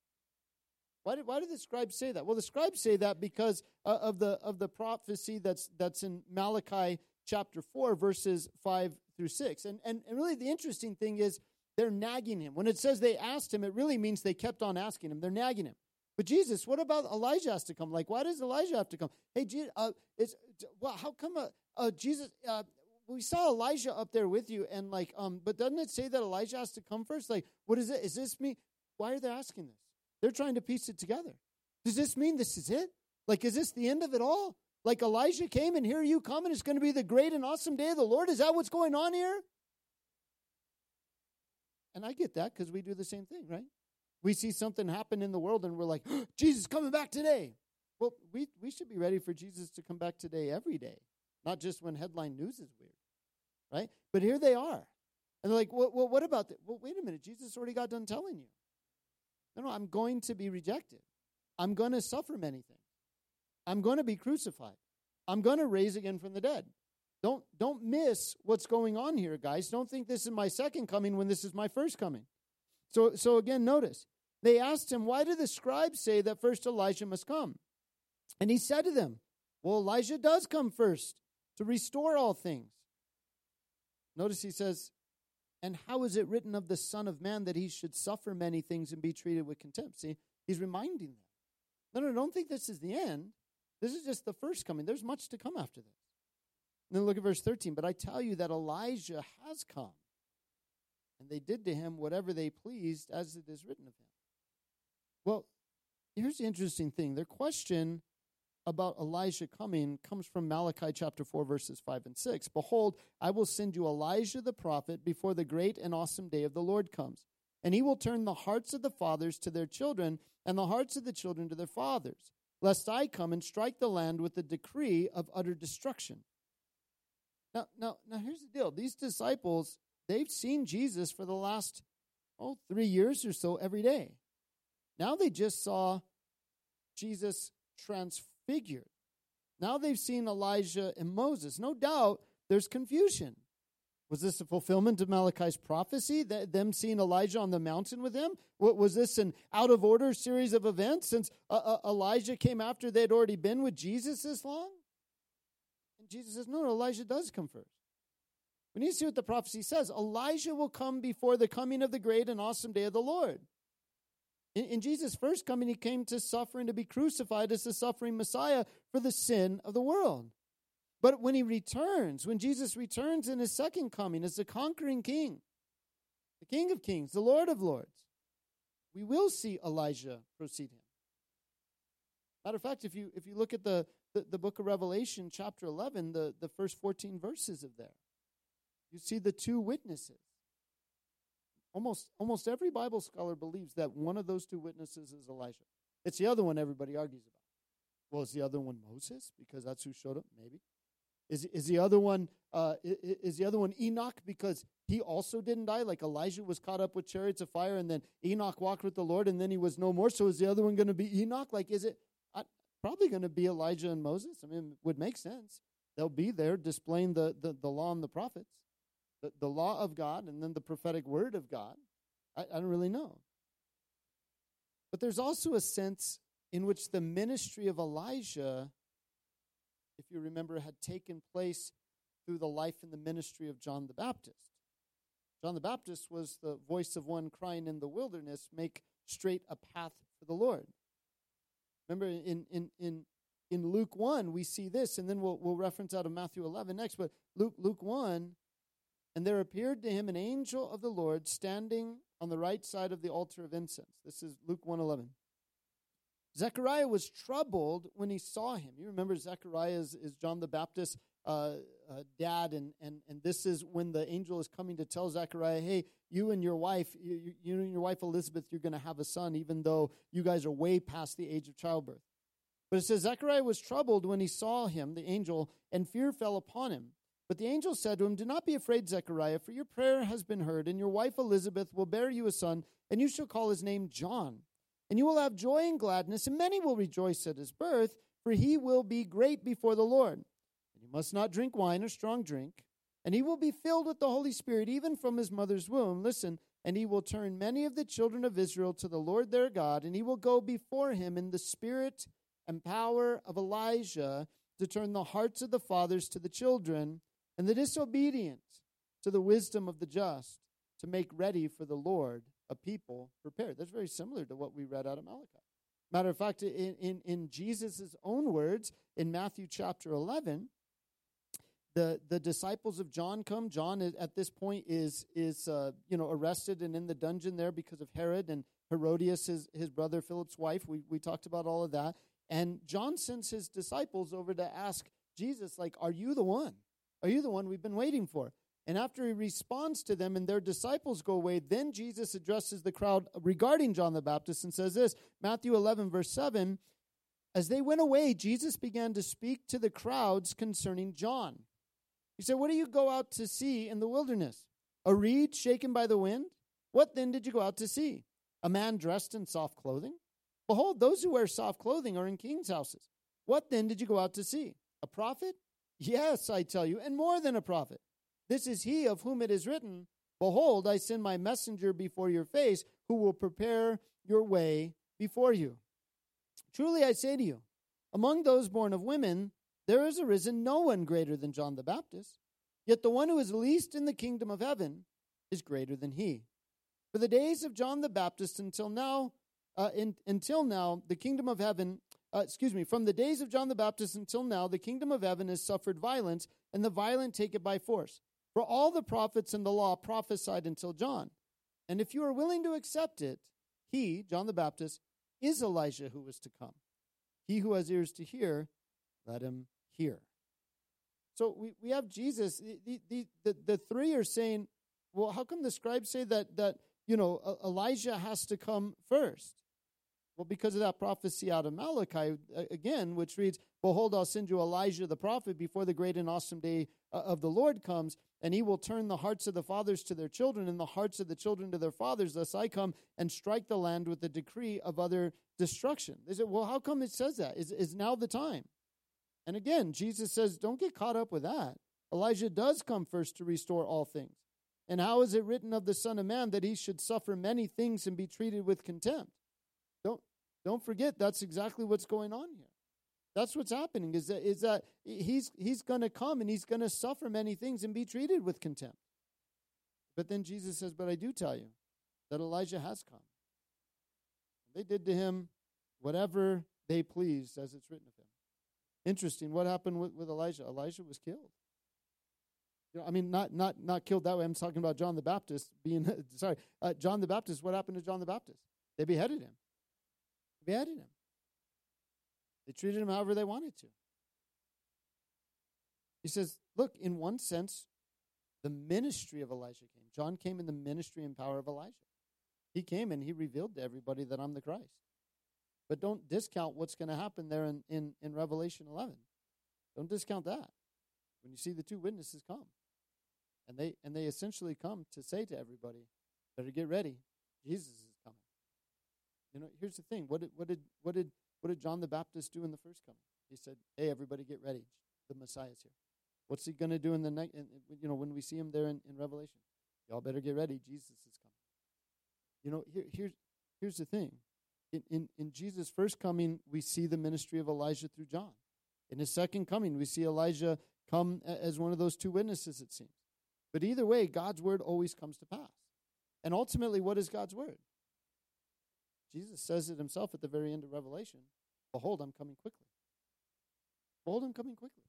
Why do the scribes say that? Well, the scribes say that because of the prophecy that's in Malachi chapter 4, verses 5 through 6. And really the interesting thing is they're nagging him. When it says they asked him, it really means they kept on asking him. They're nagging him. But Jesus, what about Elijah has to come? Like, why does Elijah have to come? Hey, how come Jesus? We saw Elijah up there with you, and but doesn't it say that Elijah has to come first? Like, what is it? Is this me? Why are they asking this? They're trying to piece it together. Does this mean this is it? Like, is this the end of it all? Like Elijah came, and here you come, and it's going to be the great and awesome day of the Lord? Is that what's going on here? And I get that because we do the same thing, right? We see something happen in the world and we're like, oh, Jesus coming back today. Well, we should be ready for Jesus to come back today every day, not just when headline news is weird, right? But here they are. And they're like, well, what about that? Well, wait a minute. Jesus already got done telling you. No, I'm going to be rejected. I'm going to suffer many things. I'm going to be crucified. I'm going to raise again from the dead. Don't miss what's going on here, guys. Don't think this is my second coming when this is my first coming. So again, notice. They asked him, why do the scribes say that first Elijah must come? And he said to them, well, Elijah does come first to restore all things. Notice he says, and how is it written of the Son of Man that he should suffer many things and be treated with contempt? See, he's reminding them. No, don't think this is the end. This is just the first coming. There's much to come after this. And then look at verse 13. But I tell you that Elijah has come, and they did to him whatever they pleased, as it is written of him. Well, here's the interesting thing. Their question about Elijah coming comes from Malachi chapter 4, verses 5 and 6. Behold, I will send you Elijah the prophet before the great and awesome day of the Lord comes. And he will turn the hearts of the fathers to their children, and the hearts of the children to their fathers, lest I come and strike the land with a decree of utter destruction. Now, here's the deal. These disciples, they've seen Jesus for the last, 3 years or so every day. Now they just saw Jesus transfigured. Now they've seen Elijah and Moses. No doubt there's confusion. Was this a fulfillment of Malachi's prophecy, them seeing Elijah on the mountain with him? Was this an out-of-order series of events since Elijah came after they'd already been with Jesus this long? And Jesus says, no, Elijah does come first. We need to see what the prophecy says. Elijah will come before the coming of the great and awesome day of the Lord. In Jesus' first coming, he came to suffer and to be crucified as the suffering Messiah for the sin of the world. But when he returns, when Jesus returns in his second coming as the conquering king, the King of kings, the Lord of lords, we will see Elijah precede him. Matter of fact, if you look at the book of Revelation, chapter 11, the first 14 verses of there, you see the two witnesses. Almost every Bible scholar believes that one of those two witnesses is Elijah. It's the other one everybody argues about. Well, is the other one Moses? Because that's who showed up? Maybe. Is the other one Enoch? Because he also didn't die, like Elijah was caught up with chariots of fire, and then Enoch walked with the Lord, and then he was no more. So is the other one going to be Enoch? Like, is it probably going to be Elijah and Moses? I mean, it would make sense. They'll be there displaying the law and the prophets. The law of God and then the prophetic word of God. I don't really know. But there's also a sense in which the ministry of Elijah, if you remember, had taken place through the life and the ministry of John the Baptist. John the Baptist was the voice of one crying in the wilderness, make straight a path for the Lord. Remember, in Luke 1, we see this, and then we'll reference out of Matthew 11 next, but Luke 1, and there appeared to him an angel of the Lord standing on the right side of the altar of incense. This is Luke 1:11. Zechariah was troubled when he saw him. You remember Zechariah is John the Baptist's dad, and this is when the angel is coming to tell Zechariah, hey, you and your wife Elizabeth, you're going to have a son, even though you guys are way past the age of childbirth. But it says, Zechariah was troubled when he saw him, the angel, and fear fell upon him. But the angel said to him, do not be afraid, Zechariah, for your prayer has been heard, and your wife Elizabeth will bear you a son, and you shall call his name John. And you will have joy and gladness, and many will rejoice at his birth, for he will be great before the Lord. And he must not drink wine or strong drink, and he will be filled with the Holy Spirit, even from his mother's womb. Listen, and he will turn many of the children of Israel to the Lord their God, and he will go before him in the spirit and power of Elijah to turn the hearts of the fathers to the children, and the disobedient to the wisdom of the just, to make ready for the Lord a people prepared. That's very similar to what we read out of Malachi. Matter of fact, in Jesus' own words, in Matthew chapter 11, the disciples of John come. John at this point is arrested and in the dungeon there because of Herod and Herodias, his brother Philip's wife. We talked about all of that. And John sends his disciples over to ask Jesus, like, are you the one? Are you the one we've been waiting for? And after he responds to them and their disciples go away, then Jesus addresses the crowd regarding John the Baptist and says this, Matthew 11, verse 7, as they went away, Jesus began to speak to the crowds concerning John. He said, what do you go out to see in the wilderness? A reed shaken by the wind? What then did you go out to see? A man dressed in soft clothing? Behold, those who wear soft clothing are in kings' houses. What then did you go out to see? A prophet? Yes, I tell you, and more than a prophet. This is he of whom it is written, behold, I send my messenger before your face, who will prepare your way before you. Truly I say to you, among those born of women, there has arisen no one greater than John the Baptist. Yet the one who is least in the kingdom of heaven is greater than he. For the days of John the Baptist until now, the kingdom of heaven, from the days of John the Baptist until now, the kingdom of heaven has suffered violence, and the violent take it by force. For all the prophets and the law prophesied until John. And if you are willing to accept it, he, John the Baptist, is Elijah who was to come. He who has ears to hear, let him hear. So we have Jesus. The three are saying, well, how come the scribes say that Elijah has to come first? Well, because of that prophecy out of Malachi, again, which reads, behold, I'll send you Elijah the prophet before the great and awesome day of the Lord comes, and he will turn the hearts of the fathers to their children and the hearts of the children to their fathers, lest I come and strike the land with the decree of utter destruction. They said, well, how come it says that? Is now the time? And again, Jesus says, don't get caught up with that. Elijah does come first to restore all things. And how is it written of the Son of Man that he should suffer many things and be treated with contempt? Don't forget, that's exactly what's going on here. That's what's happening, is that he's going to come and he's going to suffer many things and be treated with contempt. But then Jesus says, but I do tell you that Elijah has come. They did to him whatever they pleased, as it's written of him. Interesting, what happened with Elijah? Elijah was killed. Not killed that way. I'm talking about John the Baptist being, John the Baptist, what happened to John the Baptist? They beheaded him. They treated him however they wanted to. He says, look, in one sense, the ministry of Elijah came. John came in the ministry and power of Elijah. He came and he revealed to everybody that I'm the Christ. But don't discount what's going to happen there in Revelation 11. Don't discount that. When you see the two witnesses come. And they essentially come to say to everybody, better get ready. Jesus is coming. Here's the thing. What did John the Baptist do in the first coming? He said, hey, everybody get ready. The Messiah's here. What's he going to do in the next, when we see him there in Revelation? Y'all better get ready. Jesus is coming. Here's the thing. In Jesus' first coming, we see the ministry of Elijah through John. In his second coming, we see Elijah come as one of those two witnesses, it seems. But either way, God's word always comes to pass. And ultimately, what is God's word? Jesus says it himself at the very end of Revelation. Behold, I'm coming quickly. Behold, I'm coming quickly.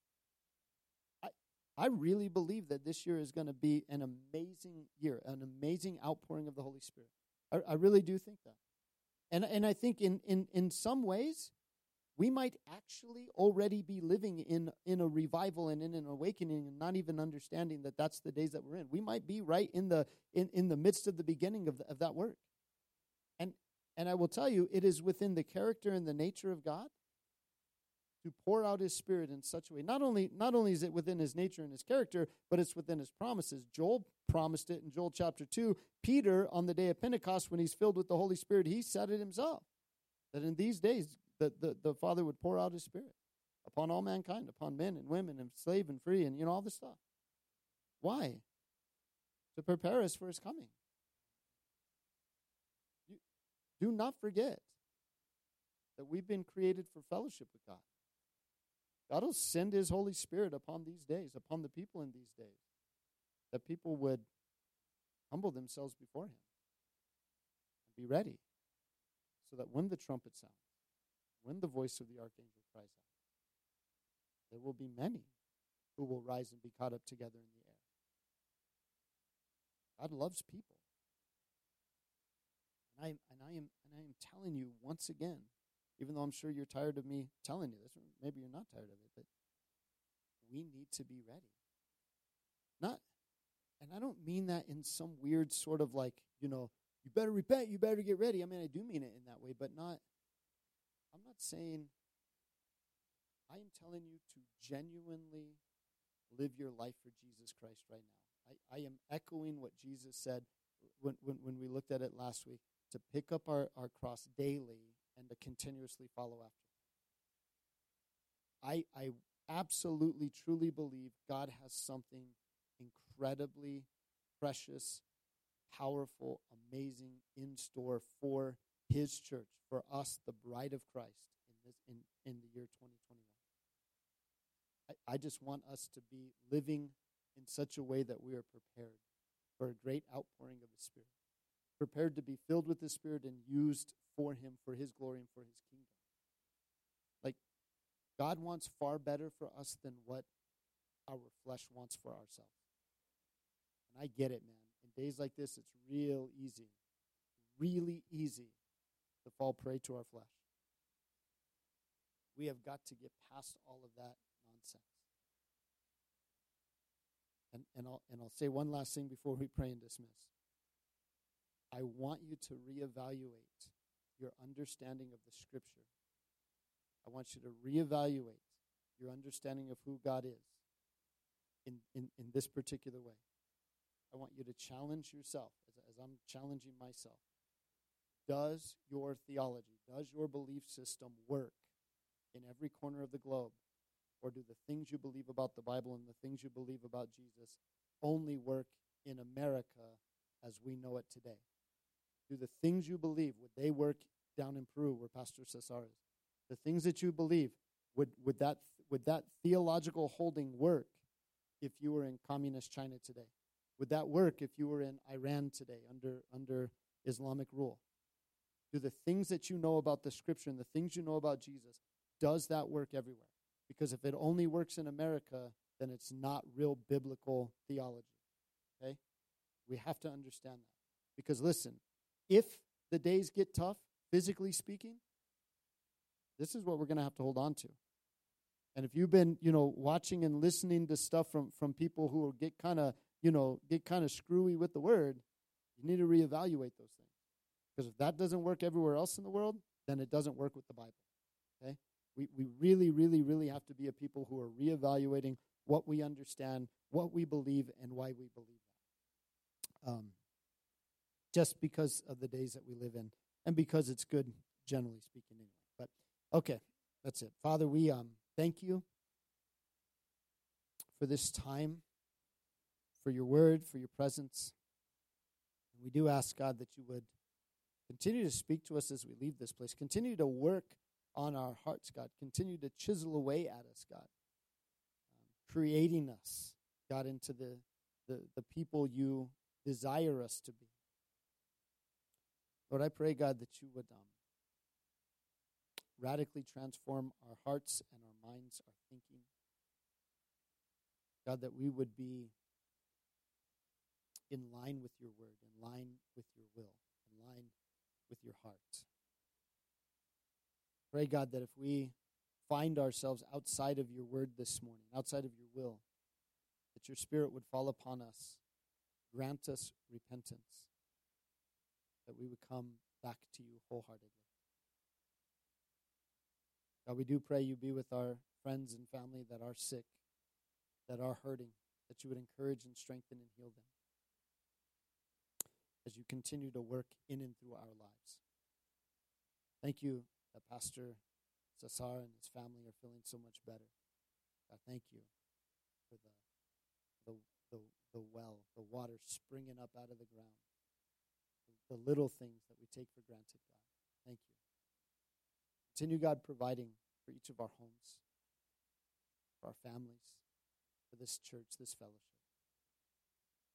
I really believe that this year is going to be an amazing year, an amazing outpouring of the Holy Spirit. I really do think that. And I think in some ways, we might actually already be living in a revival and in an awakening and not even understanding that that's the days that we're in. We might be right in the midst of the beginning of that work. And I will tell you, it is within the character and the nature of God to pour out his Spirit in such a way. Not only is it within his nature and his character, but it's within his promises. Joel promised it in Joel chapter 2. Peter, on the day of Pentecost, when he's filled with the Holy Spirit, he said it himself, that in these days the Father would pour out his Spirit upon all mankind, upon men and women and slave and free and all this stuff. Why? To prepare us for his coming. Do not forget that we've been created for fellowship with God. God will send his Holy Spirit upon these days, upon the people in these days. that people would humble themselves before him and be ready so that when the trumpet sounds, when the voice of the archangel cries out, there will be many who will rise and be caught up together in the air. God loves people. And I am telling you once again, even though I'm sure you're tired of me telling you this, or maybe you're not tired of it, but we need to be ready. And I don't mean that in some weird sort of like, you better repent, you better get ready. I mean, I do mean it in that way, but I'm not saying, I am telling you to genuinely live your life for Jesus Christ right now. I am echoing what Jesus said when we looked at it last week, to pick up our cross daily and to continuously follow after. I absolutely, truly believe God has something incredibly precious, powerful, amazing in store for his church, for us, the bride of Christ, in the year 2021. I just want us to be living in such a way that we are prepared for a great outpouring of the Spirit, prepared to be filled with the Spirit and used for him, for his glory and for his kingdom. Like, God wants far better for us than what our flesh wants for ourselves. And I get it, man. In days like this, it's really easy to fall prey to our flesh. We have got to get past all of that nonsense. And I'll say one last thing before we pray and dismiss. I want you to reevaluate your understanding of the Scripture. I want you to reevaluate your understanding of who God is in this particular way. I want you to challenge yourself, as I'm challenging myself. Does your theology, does your belief system work in every corner of the globe? Or do the things you believe about the Bible and the things you believe about Jesus only work in America as we know it today? Do the things you believe, would they work down in Peru where Pastor Cesar is? The things that you believe, would that theological holding work if you were in communist China today? Would that work if you were in Iran today under Islamic rule? Do the things that you know about the Scripture and the things you know about Jesus, does that work everywhere? Because if it only works in America, then it's not real biblical theology. Okay? We have to understand that. Because listen, if the days get tough, physically speaking, this is what we're going to have to hold on to. And if you've been, watching and listening to stuff from people who get kind of screwy with the word, you need to reevaluate those things. Because if that doesn't work everywhere else in the world, then it doesn't work with the Bible. Okay? We really, really, really have to be a people who are reevaluating what we understand, what we believe, and why we believe that. Just because of the days that we live in, and because it's good, generally speaking, anyway. But okay, that's it. Father, we thank you for this time, for your word, for your presence. And we do ask, God, that you would continue to speak to us as we leave this place. Continue to work on our hearts, God. Continue to chisel away at us, God. Creating us, God, into the people you desire us to be. Lord, I pray, God, that you would radically transform our hearts and our minds, our thinking. God, that we would be in line with your word, in line with your will, in line with your heart. Pray, God, that if we find ourselves outside of your word this morning, outside of your will, that your Spirit would fall upon us, grant us repentance, that we would come back to you wholeheartedly. God, we do pray you be with our friends and family that are sick, that are hurting, that you would encourage and strengthen and heal them as you continue to work in and through our lives. Thank you that Pastor Cesar and his family are feeling so much better. God, thank you for the well, the water springing up out of the ground, the little things that we take for granted, God. Thank you. Continue, God, providing for each of our homes, for our families, for this church, this fellowship.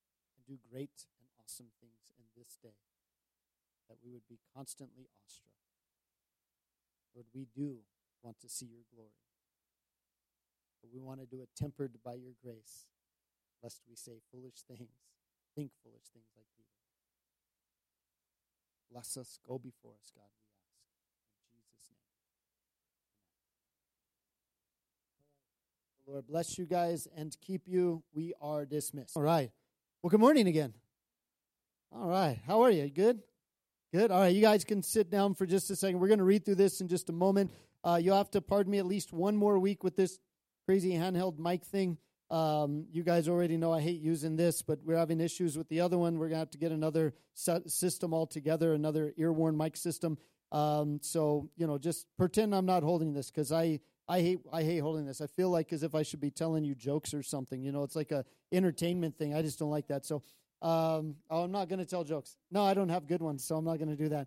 and do great and awesome things in this day, that we would be constantly awestruck. Lord, we do want to see your glory, but we want to do it tempered by your grace, lest we say foolish things, think foolish things like Peter. Bless us, go before us, God, we ask. In Jesus' name, amen. The Lord bless you guys and keep you. We are dismissed. All right. Well, good morning again. All right. How are you? Good? Good. All right. You guys can sit down for just a second. We're going to read through this in just a moment. You'll have to pardon me at least one more week with this crazy handheld mic thing. You guys already know I hate using this, but we're having issues with the other one. We're going to have to get another system altogether, another ear-worn mic system. So, just pretend I'm not holding this, because I hate holding this. I feel like as if I should be telling you jokes or something. It's like a entertainment thing. I just don't like that. So, I'm not going to tell jokes. No, I don't have good ones, so I'm not going to do that.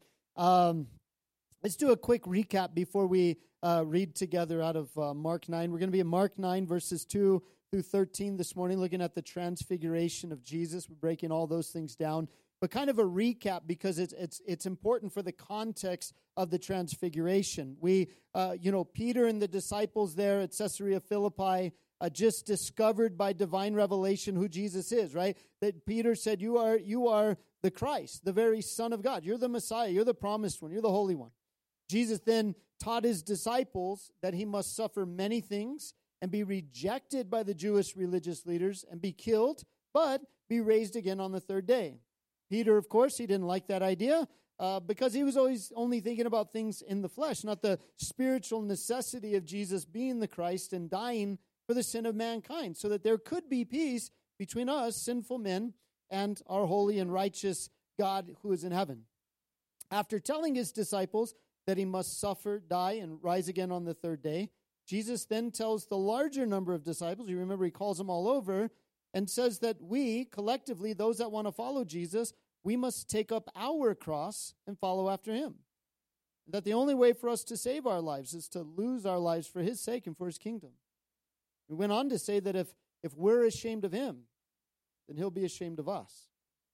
Let's do a quick recap before we read together out of Mark 9. We're going to be in Mark 9, verses 2 through 13 this morning, looking at the transfiguration of Jesus. We're breaking all those things down, but kind of a recap because it's important for the context of the transfiguration. We, Peter and the disciples there at Caesarea Philippi just discovered by divine revelation who Jesus is, right? That Peter said, you are the Christ, the very Son of God. You're the Messiah. You're the promised one. You're the Holy One. Jesus then taught his disciples that he must suffer many things and be rejected by the Jewish religious leaders and be killed, but be raised again on the third day. Peter, of course, he didn't like that idea because he was always only thinking about things in the flesh, not the spiritual necessity of Jesus being the Christ and dying for the sin of mankind, so that there could be peace between us, sinful men, and our holy and righteous God who is in heaven. After telling his disciples that he must suffer, die, and rise again on the third day, Jesus then tells the larger number of disciples, you remember he calls them all over, and says that we, collectively, those that want to follow Jesus, we must take up our cross and follow after him. That the only way for us to save our lives is to lose our lives for his sake and for his kingdom. He went on to say that if we're ashamed of him, then he'll be ashamed of us.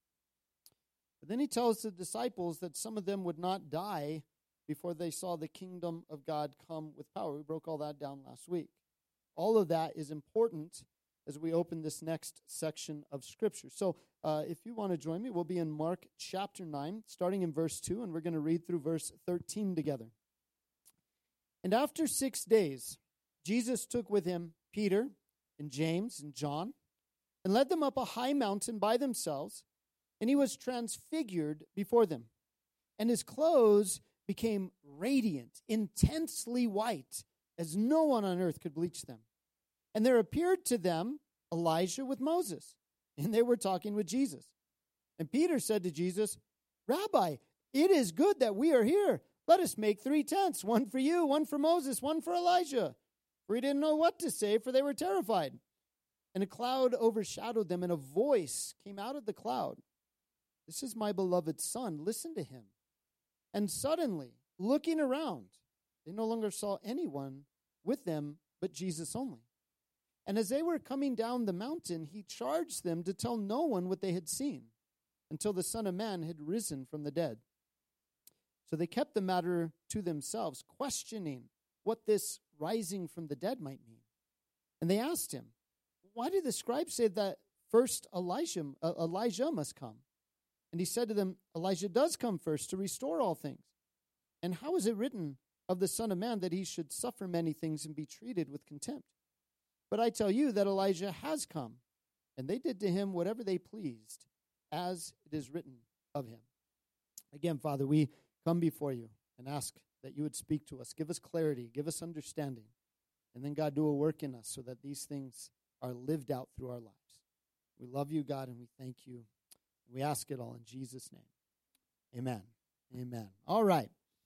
But then he tells the disciples that some of them would not die before they saw the kingdom of God come with power. We broke all that down last week. All of that is important as we open this next section of Scripture. So if you want to join me, we'll be in Mark chapter 9, starting in verse 2, and we're going to read through verse 13 together. And after 6 days, Jesus took with him Peter and James and John and led them up a high mountain by themselves, and he was transfigured before them. And his clothes became radiant, intensely white, as no one on earth could bleach them. And there appeared to them Elijah with Moses, and they were talking with Jesus. And Peter said to Jesus, Rabbi, it is good that we are here. Let us make 3 tents, one for you, one for Moses, one for Elijah. For he didn't know what to say, for they were terrified. And a cloud overshadowed them, and a voice came out of the cloud. This is my beloved Son, listen to him. And suddenly, looking around, they no longer saw anyone with them but Jesus only. And as they were coming down the mountain, he charged them to tell no one what they had seen until the Son of Man had risen from the dead. So they kept the matter to themselves, questioning what this rising from the dead might mean. And they asked him, why do the scribes say that first Elijah must come? And he said to them, Elijah does come first to restore all things. And how is it written of the Son of Man that he should suffer many things and be treated with contempt? But I tell you that Elijah has come, and they did to him whatever they pleased, as it is written of him. Again, Father, we come before you and ask that you would speak to us. Give us clarity, give us understanding. And then, God, do a work in us so that these things are lived out through our lives. We love you, God, and we thank you. We ask it all in Jesus' name. Amen. Amen. All right.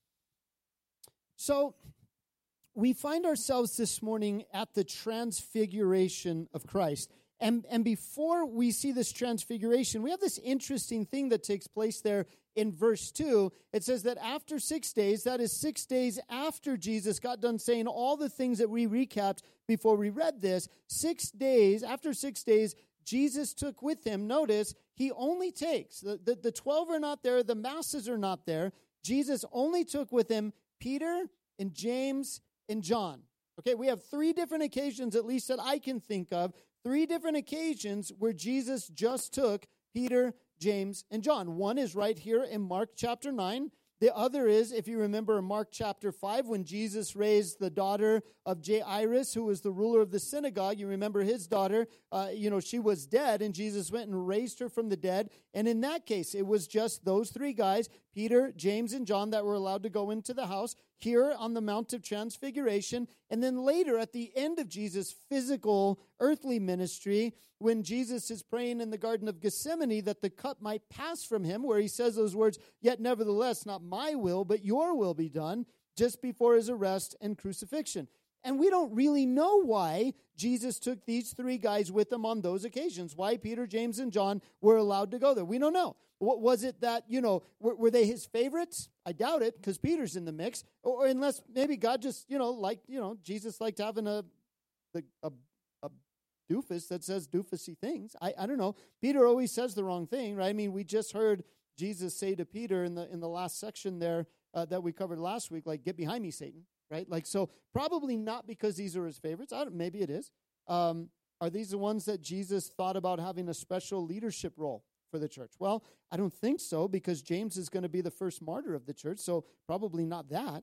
So we find ourselves this morning at the transfiguration of Christ. And before we see this transfiguration, we have this interesting thing that takes place there in verse 2. It says that after 6 days, that is 6 days after Jesus got done saying all the things that we recapped before we read this, 6 days, after 6 days, Jesus took with him, notice, he only takes, the 12 are not there, the masses are not there. Jesus only took with him Peter and James and John. Okay, we have 3 different occasions, at least that I can think of, 3 different occasions where Jesus just took Peter, James, and John. One is right here in Mark chapter 9. The other is, if you remember, Mark chapter 5, when Jesus raised the daughter of Jairus, who was the ruler of the synagogue. You remember his daughter, she was dead, and Jesus went and raised her from the dead. And in that case, it was just those 3 guys, Peter, James, and John, that were allowed to go into the house here on the Mount of Transfiguration. And then later, at the end of Jesus' physical earthly ministry, when Jesus is praying in the Garden of Gethsemane that the cup might pass from him, where he says those words, "Yet nevertheless, not my will, but your will be done," just before his arrest and crucifixion. And we don't really know why Jesus took these 3 guys with him on those occasions, why Peter, James, and John were allowed to go there. We don't know. What was it that, were they his favorites? I doubt it, because Peter's in the mix. Or unless maybe God just, Jesus liked having a doofus that says doofusy things. I don't know. Peter always says the wrong thing, right? I mean, we just heard Jesus say to Peter in the last section there that we covered last week, like, "Get behind me, Satan," right? Like, so probably not because these are his favorites. Maybe it is. Are these the ones that Jesus thought about having a special leadership role for the church? Well, I don't think so, because James is going to be the first martyr of the church, so probably not that.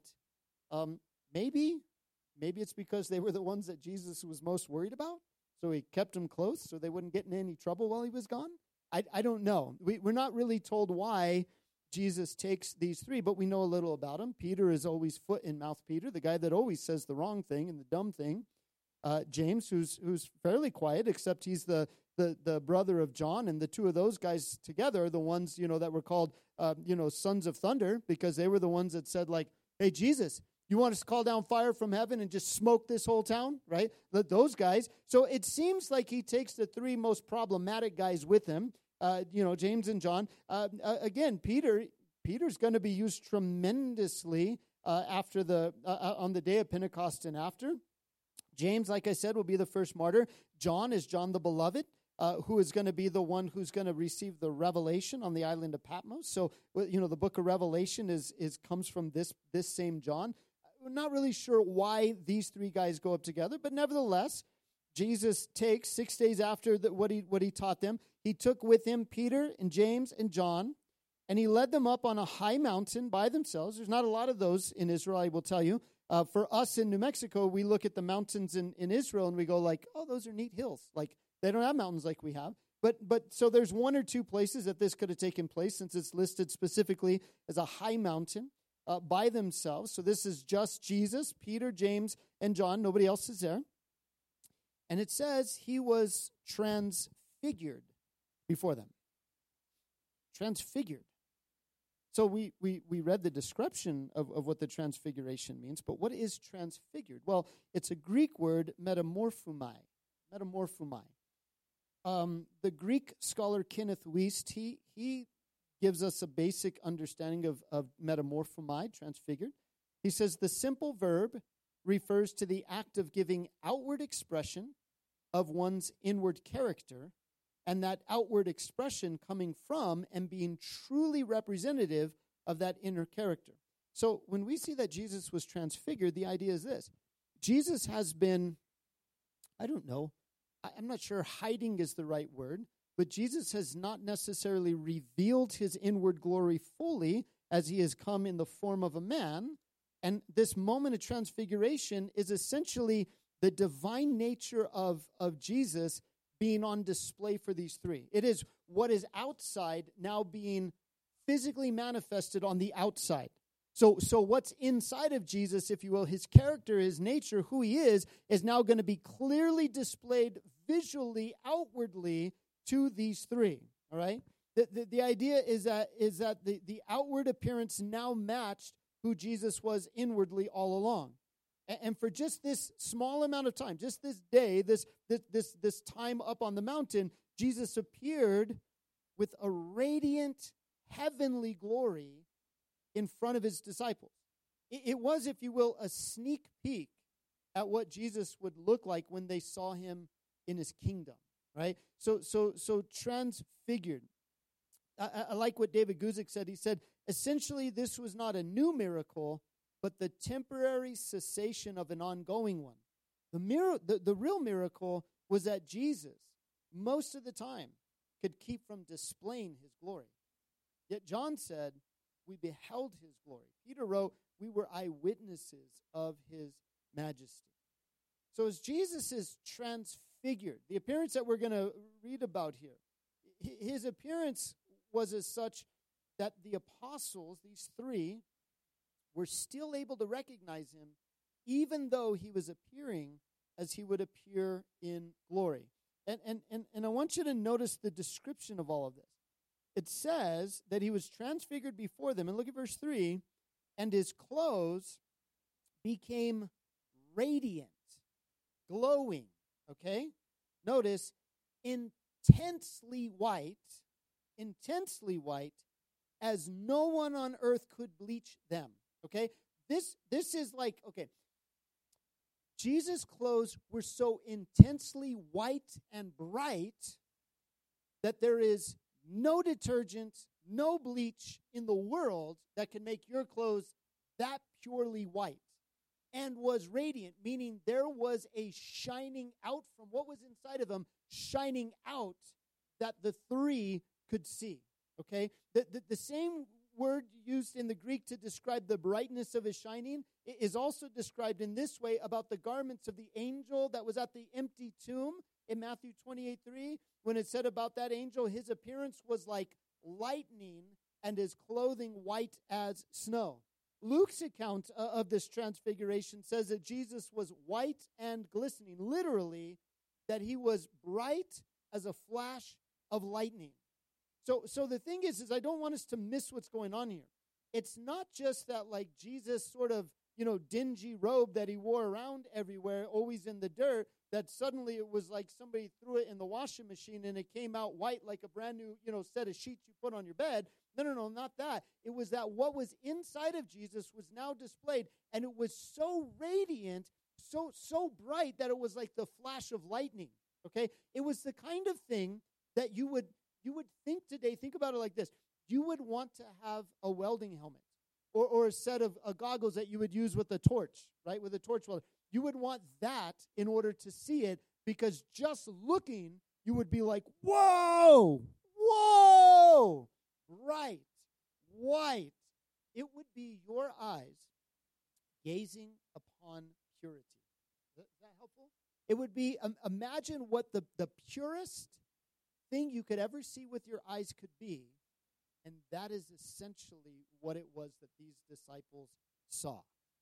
Maybe it's because they were the ones that Jesus was most worried about, so he kept them close so they wouldn't get in any trouble while he was gone. I don't know. We're not really told why Jesus takes these 3, but we know a little about him. Peter is always foot and mouth Peter, the guy that always says the wrong thing and the dumb thing. James, who's fairly quiet, except he's the brother of John, and the 2 of those guys together are the ones, that were called, sons of thunder, because they were the ones that said, like, "Hey, Jesus, you want us to call down fire from heaven and just smoke this whole town?" Right? Those guys. So it seems like he takes the 3 most problematic guys with him, James and John. Again, Peter's going to be used tremendously after on the day of Pentecost and after. James, like I said, will be the first martyr. John is John the Beloved, who is going to be the one who's going to receive the revelation on the island of Patmos. So, the book of Revelation comes from this same John. We're not really sure why these 3 guys go up together, but nevertheless, Jesus takes 6 days after what he taught them. He took with him Peter and James and John, and he led them up on a high mountain by themselves. There's not a lot of those in Israel, I will tell you. For us in New Mexico, we look at the mountains in Israel and we go like, "Oh, those are neat hills." Like, they don't have mountains like we have. But so there's 1 or 2 places that this could have taken place, since it's listed specifically as a high mountain by themselves. So this is just Jesus, Peter, James, and John. Nobody else is there. And it says he was transfigured before them. Transfigured. So we read the description of what the transfiguration means, but what is transfigured? Well, it's a Greek word, metamorphomai. Metamorphomai. The Greek scholar Kenneth Wuest, he gives us a basic understanding of metamorphomai, transfigured. He says the simple verb refers to the act of giving outward expression of one's inward character, and that outward expression coming from and being truly representative of that inner character. So when we see that Jesus was transfigured, the idea is this. Jesus has been, I'm not sure hiding is the right word, but Jesus has not necessarily revealed his inward glory fully as he has come in the form of a man. And this moment of transfiguration is essentially the divine nature of Jesus being on display for these 3. It is what is outside now being physically manifested on the outside. So what's inside of Jesus, if you will, his character, his nature, who he is now going to be clearly displayed visually, outwardly to these 3. All right? The idea is that the outward appearance now matched who Jesus was inwardly all along. And for just this small amount of time, just this day, this time up on the mountain, Jesus appeared with a radiant heavenly glory in front of his disciples. It was, if you will, a sneak peek at what Jesus would look like when they saw him in his kingdom, right? So transfigured. I like what David Guzik said. He said, essentially, this was not a new miracle, but the temporary cessation of an ongoing one. The real miracle was that Jesus, most of the time, could keep from displaying his glory. Yet John said, we beheld his glory. Peter wrote, we were eyewitnesses of his majesty. So as Jesus is transfigured, the appearance that we're going to read about here, his appearance was as such that the apostles, these three, were still able to recognize him even though he was appearing as he would appear in glory. And I want you to notice the description of all of this. It says that he was transfigured before them. And look at verse 3. And his clothes became radiant, glowing. Okay? Notice, intensely white, as no one on earth could bleach them. Okay? This is like, okay, Jesus' clothes were so intensely white and bright that there is no detergent, no bleach in the world that can make your clothes that purely white, and was radiant, meaning there was a shining out from what was inside of him, shining out that the three could see. Okay? The same word used in the Greek to describe the brightness of his shining is also described in this way about the garments of the angel that was at the empty tomb in Matthew 28:3, when it said about that angel, his appearance was like lightning and his clothing white as snow. Luke's account of this transfiguration says that Jesus was white and glistening, literally, that he was bright as a flash of lightning. So the thing is I don't want us to miss what's going on here. It's not just that like Jesus sort of, dingy robe that he wore around everywhere, always in the dirt, that suddenly it was like somebody threw it in the washing machine and it came out white like a brand new, set of sheets you put on your bed. No, not that. It was that what was inside of Jesus was now displayed, and it was so radiant, so bright that it was like the flash of lightning, okay? It was the kind of thing that you would think today, think about it like this. You would want to have a welding helmet or a set of goggles that you would use with a torch, right, with a torch welder. You would want that in order to see it, because just looking, you would be like, whoa, bright, white. It would be your eyes gazing upon purity. Is that helpful? It would be, imagine what the purest thing you could ever see with your eyes could be, and that is essentially what it was that these disciples saw.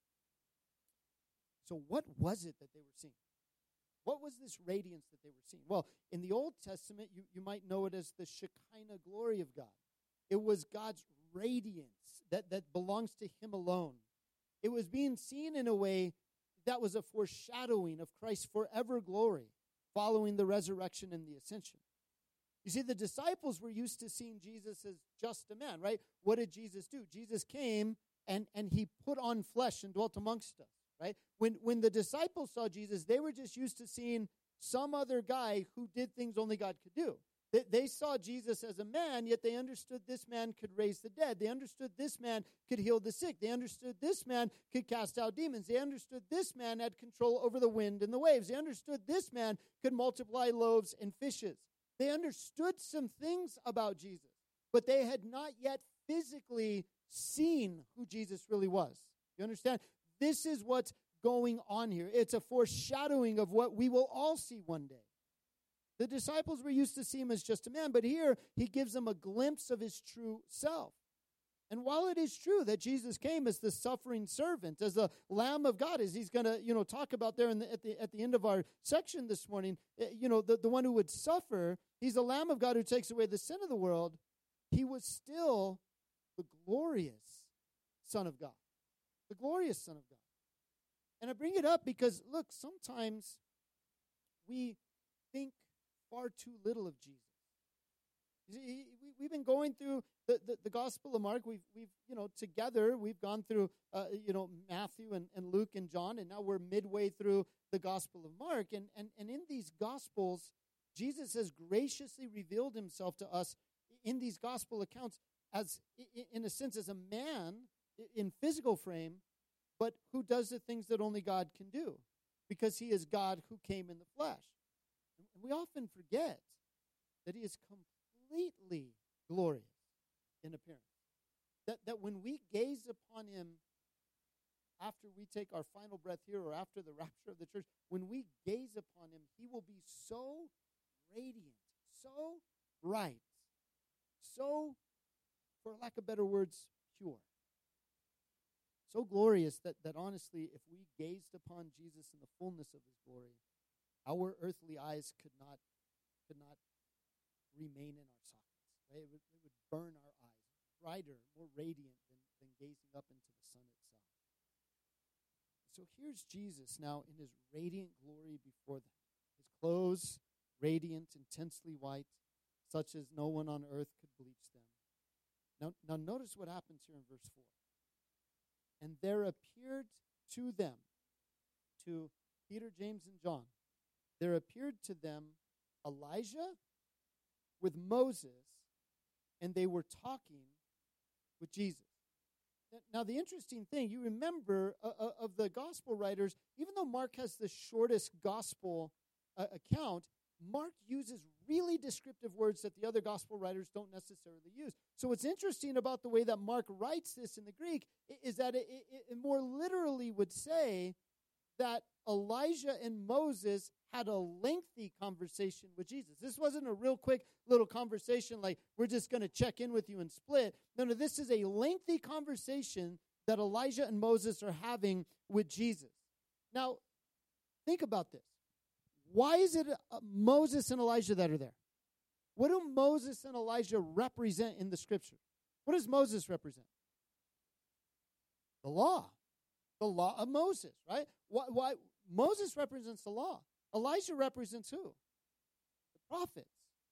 So what was it that they were seeing? What was this radiance that they were seeing? Well, in the Old Testament, you might know it as the Shekinah glory of God. It was God's radiance that belongs to him alone. It was being seen in a way that was a foreshadowing of Christ's forever glory following the resurrection and the ascension. You see, the disciples were used to seeing Jesus as just a man, right? What did Jesus do? Jesus came and he put on flesh and dwelt amongst us, right? When the disciples saw Jesus, they were just used to seeing some other guy who did things only God could do. They saw Jesus as a man, yet they understood this man could raise the dead. They understood this man could heal the sick. They understood this man could cast out demons. They understood this man had control over the wind and the waves. They understood this man could multiply loaves and fishes. They understood some things about Jesus, but they had not yet physically seen who Jesus really was. You understand? This is what's going on here. It's a foreshadowing of what we will all see one day. The disciples were used to see him as just a man, but here he gives them a glimpse of his true self. And while it is true that Jesus came as the suffering servant, as the Lamb of God, as he's going to talk about there at the end of our section this morning, the one who would suffer, he's the Lamb of God who takes away the sin of the world. He was still the glorious Son of God, the glorious Son of God. And I bring it up because, look, sometimes we think far too little of Jesus. We've been going through the Gospel of Mark. We've together we've gone through Matthew and Luke and John, and now we're midway through the Gospel of Mark. And in these Gospels, Jesus has graciously revealed himself to us in these gospel accounts as, in a sense, as a man in physical frame, but who does the things that only God can do, because he is God who came in the flesh. And we often forget that he is completely glorious in appearance. That when we gaze upon him after we take our final breath here or after the rapture of the church, when we gaze upon him, he will be so radiant, so bright, so, for lack of better words, pure. So glorious that honestly, if we gazed upon Jesus in the fullness of his glory, our earthly eyes could not remain in our sockets. Right? It would burn our eyes, brighter, more radiant than gazing up into the sun itself. So here's Jesus now in his radiant glory before them. His clothes, radiant, intensely white, such as no one on earth could bleach them. Now notice what happens here in verse 4. And there appeared to them, to Peter, James, and John, there appeared to them Elijah with Moses, and they were talking with Jesus. Now, the interesting thing, you remember of the gospel writers, even though Mark has the shortest gospel account, Mark uses really descriptive words that the other gospel writers don't necessarily use. So what's interesting about the way that Mark writes this in the Greek is that it more literally would say that Elijah and Moses had a lengthy conversation with Jesus. This wasn't a real quick little conversation like, we're just going to check in with you and split. No, this is a lengthy conversation that Elijah and Moses are having with Jesus. Now, think about this. Why is it Moses and Elijah that are there? What do Moses and Elijah represent in the Scripture? What does Moses represent? The law of Moses, right? Why? Moses represents the law. Elijah represents who? The prophets.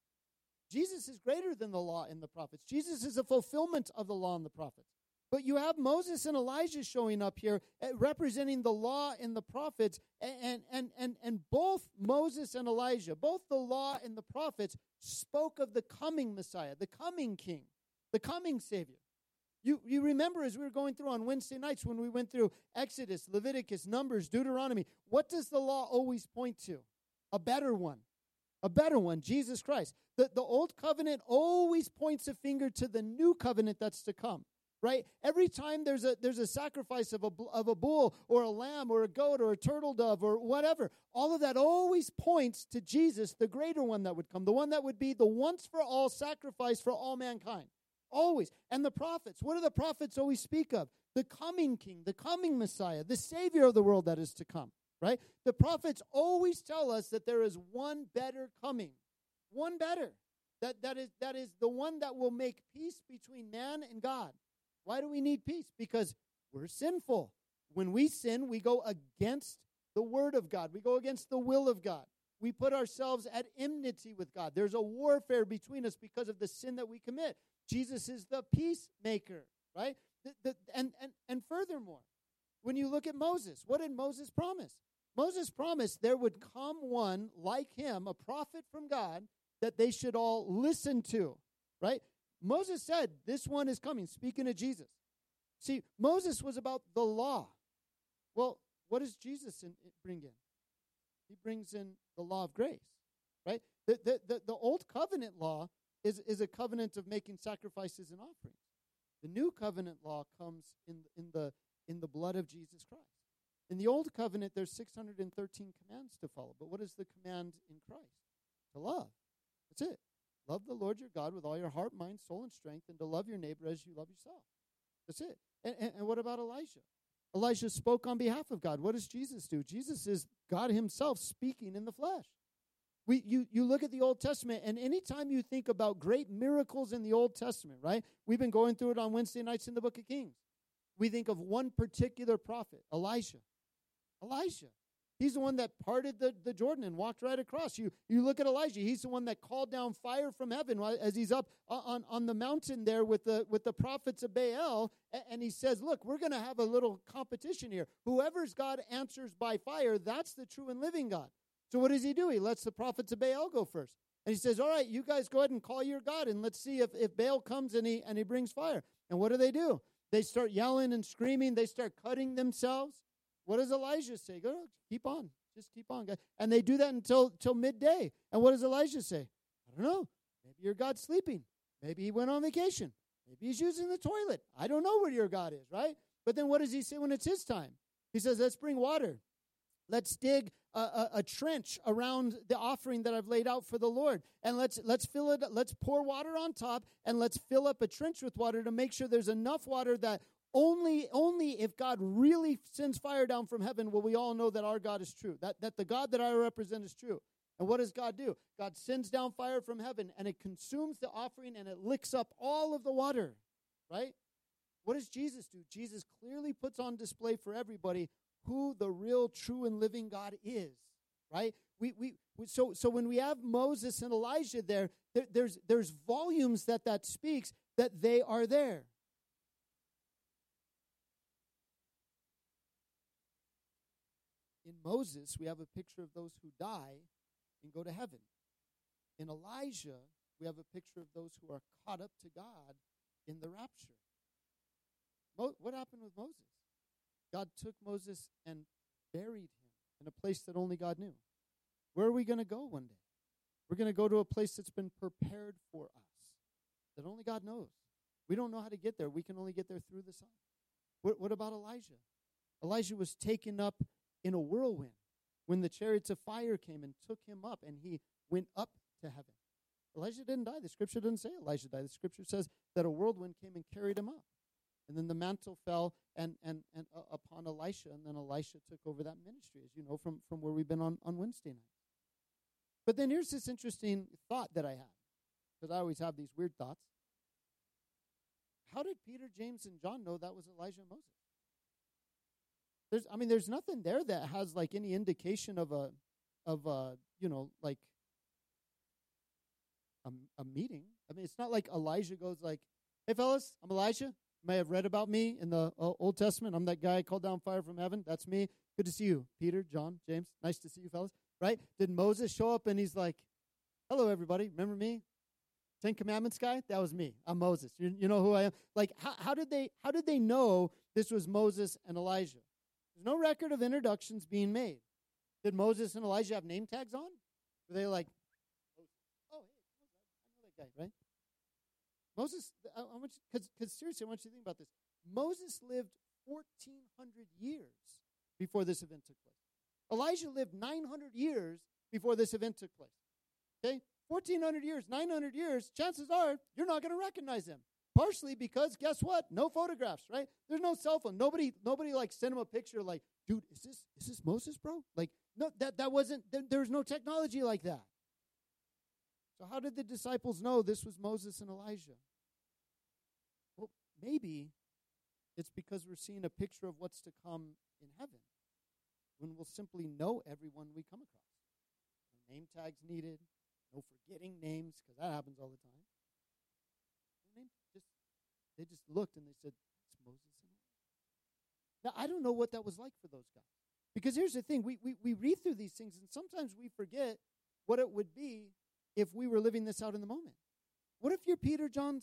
Jesus is greater than the law and the prophets. Jesus is a fulfillment of the law and the prophets. But you have Moses and Elijah showing up here representing the law and the prophets, and both Moses and Elijah, both the law and the prophets, spoke of the coming Messiah, the coming King, the coming Savior. You remember as we were going through on Wednesday nights when we went through Exodus, Leviticus, Numbers, Deuteronomy, what does the law always point to? A better one, Jesus Christ. The old covenant always points a finger to the new covenant that's to come. Right? Every time there's a sacrifice of a bull or a lamb or a goat or a turtle dove or whatever, all of that always points to Jesus, the greater one that would come, the one that would be the once for all sacrifice for all mankind. Always. And the prophets, what do the prophets always speak of? The coming King, the coming Messiah, the Savior of the world that is to come. Right? The prophets always tell us that there is one better coming. One better. That is the one that will make peace between man and God. Why do we need peace? Because we're sinful. When we sin, we go against the word of God. We go against the will of God. We put ourselves at enmity with God. There's a warfare between us because of the sin that we commit. Jesus is the peacemaker, right? And furthermore, when you look at Moses, what did Moses promise? Moses promised there would come one like him, a prophet from God, that they should all listen to, right? Moses said, this one is coming, speaking of Jesus. See, Moses was about the law. Well, what does Jesus bring in? He brings in the law of grace, right? The old covenant law is a covenant of making sacrifices and offerings. The new covenant law comes in the blood of Jesus Christ. In the old covenant, there's 613 commands to follow. But what is the command in Christ? To love. That's it. Love the Lord your God with all your heart, mind, soul, and strength, and to love your neighbor as you love yourself. That's it. And what about Elijah? Elijah spoke on behalf of God. What does Jesus do? Jesus is God himself speaking in the flesh. You look at the Old Testament, and anytime you think about great miracles in the Old Testament, right? We've been going through it on Wednesday nights in the book of Kings. We think of one particular prophet, Elijah. He's the one that parted the Jordan and walked right across. You look at Elijah. He's the one that called down fire from heaven as he's up on the mountain there with the prophets of Baal. And he says, look, we're going to have a little competition here. Whoever's God answers by fire, that's the true and living God. So what does he do? He lets the prophets of Baal go first. And he says, all right, you guys go ahead and call your God, and let's see if Baal comes and he brings fire. And what do? They start yelling and screaming. They start cutting themselves. What does Elijah say? Go, keep on. Just keep on, guys. And they do that until midday. And what does Elijah say? I don't know. Maybe your God's sleeping. Maybe he went on vacation. Maybe he's using the toilet. I don't know where your God is, right? But then what does he say when it's his time? He says, let's bring water. Let's dig a trench around the offering that I've laid out for the Lord. And let's fill it. Let's pour water on top, and let's fill up a trench with water to make sure there's enough water that only if God really sends fire down from heaven will we all know that our God is true, that the God that I represent is true. And what does God do? God sends down fire from heaven, and it consumes the offering, and it licks up all of the water, right? What does Jesus do? Jesus clearly puts on display for everybody who the real, true, and living God is, right? So when we have Moses and Elijah there's volumes that speaks that they are there. In Moses, we have a picture of those who die and go to heaven. In Elijah, we have a picture of those who are caught up to God in the rapture. What happened with Moses? God took Moses and buried him in a place that only God knew. Where are we going to go one day? We're going to go to a place that's been prepared for us, that only God knows. We don't know how to get there. We can only get there through the Son. What about Elijah? Elijah was taken up in a whirlwind when the chariots of fire came and took him up, and he went up to heaven. Elijah didn't die. The Scripture doesn't say Elijah died. The Scripture says that a whirlwind came and carried him up. And then the mantle fell and upon Elisha, and then Elisha took over that ministry, as you know, from where we've been on Wednesday night. But then here's this interesting thought that I had, because I always have these weird thoughts. How did Peter, James, and John know that was Elijah and Moses? There's nothing there that has like any indication of a meeting. It's not like Elijah goes like, hey fellas, I'm Elijah. You may have read about me in the Old Testament. I'm that guy called down fire from heaven. That's me. Good to see you, Peter, John, James. Nice to see you, fellas. Right? Did Moses show up and he's like, hello, everybody. Remember me? 10 Commandments guy? That was me. I'm Moses. You know who I am? Like, how did they know this was Moses and Elijah? There's no record of introductions being made. Did Moses and Elijah have name tags on? Were they like, oh, hey, I know that guy, right? Moses, because seriously, I want you to think about this. Moses lived 1,400 years before this event took place. Elijah lived 900 years before this event took place. Okay? 1,400 years, 900 years, chances are you're not going to recognize them. Partially because, guess what? No photographs, right? There's no cell phone. Nobody like sent him a picture like, dude, is this Moses, bro? Like, no, that wasn't, there was no technology like that. So how did the disciples know this was Moses and Elijah? Well, maybe it's because we're seeing a picture of what's to come in heaven, when we'll simply know everyone we come across. No name tags needed, no forgetting names, because that happens all the time. No name, they just looked and they said, that's Moses and Elijah. Now, I don't know what that was like for those guys. Because here's the thing, we read through these things, and sometimes we forget what it would be if we were living this out in the moment. What if you're Peter, James,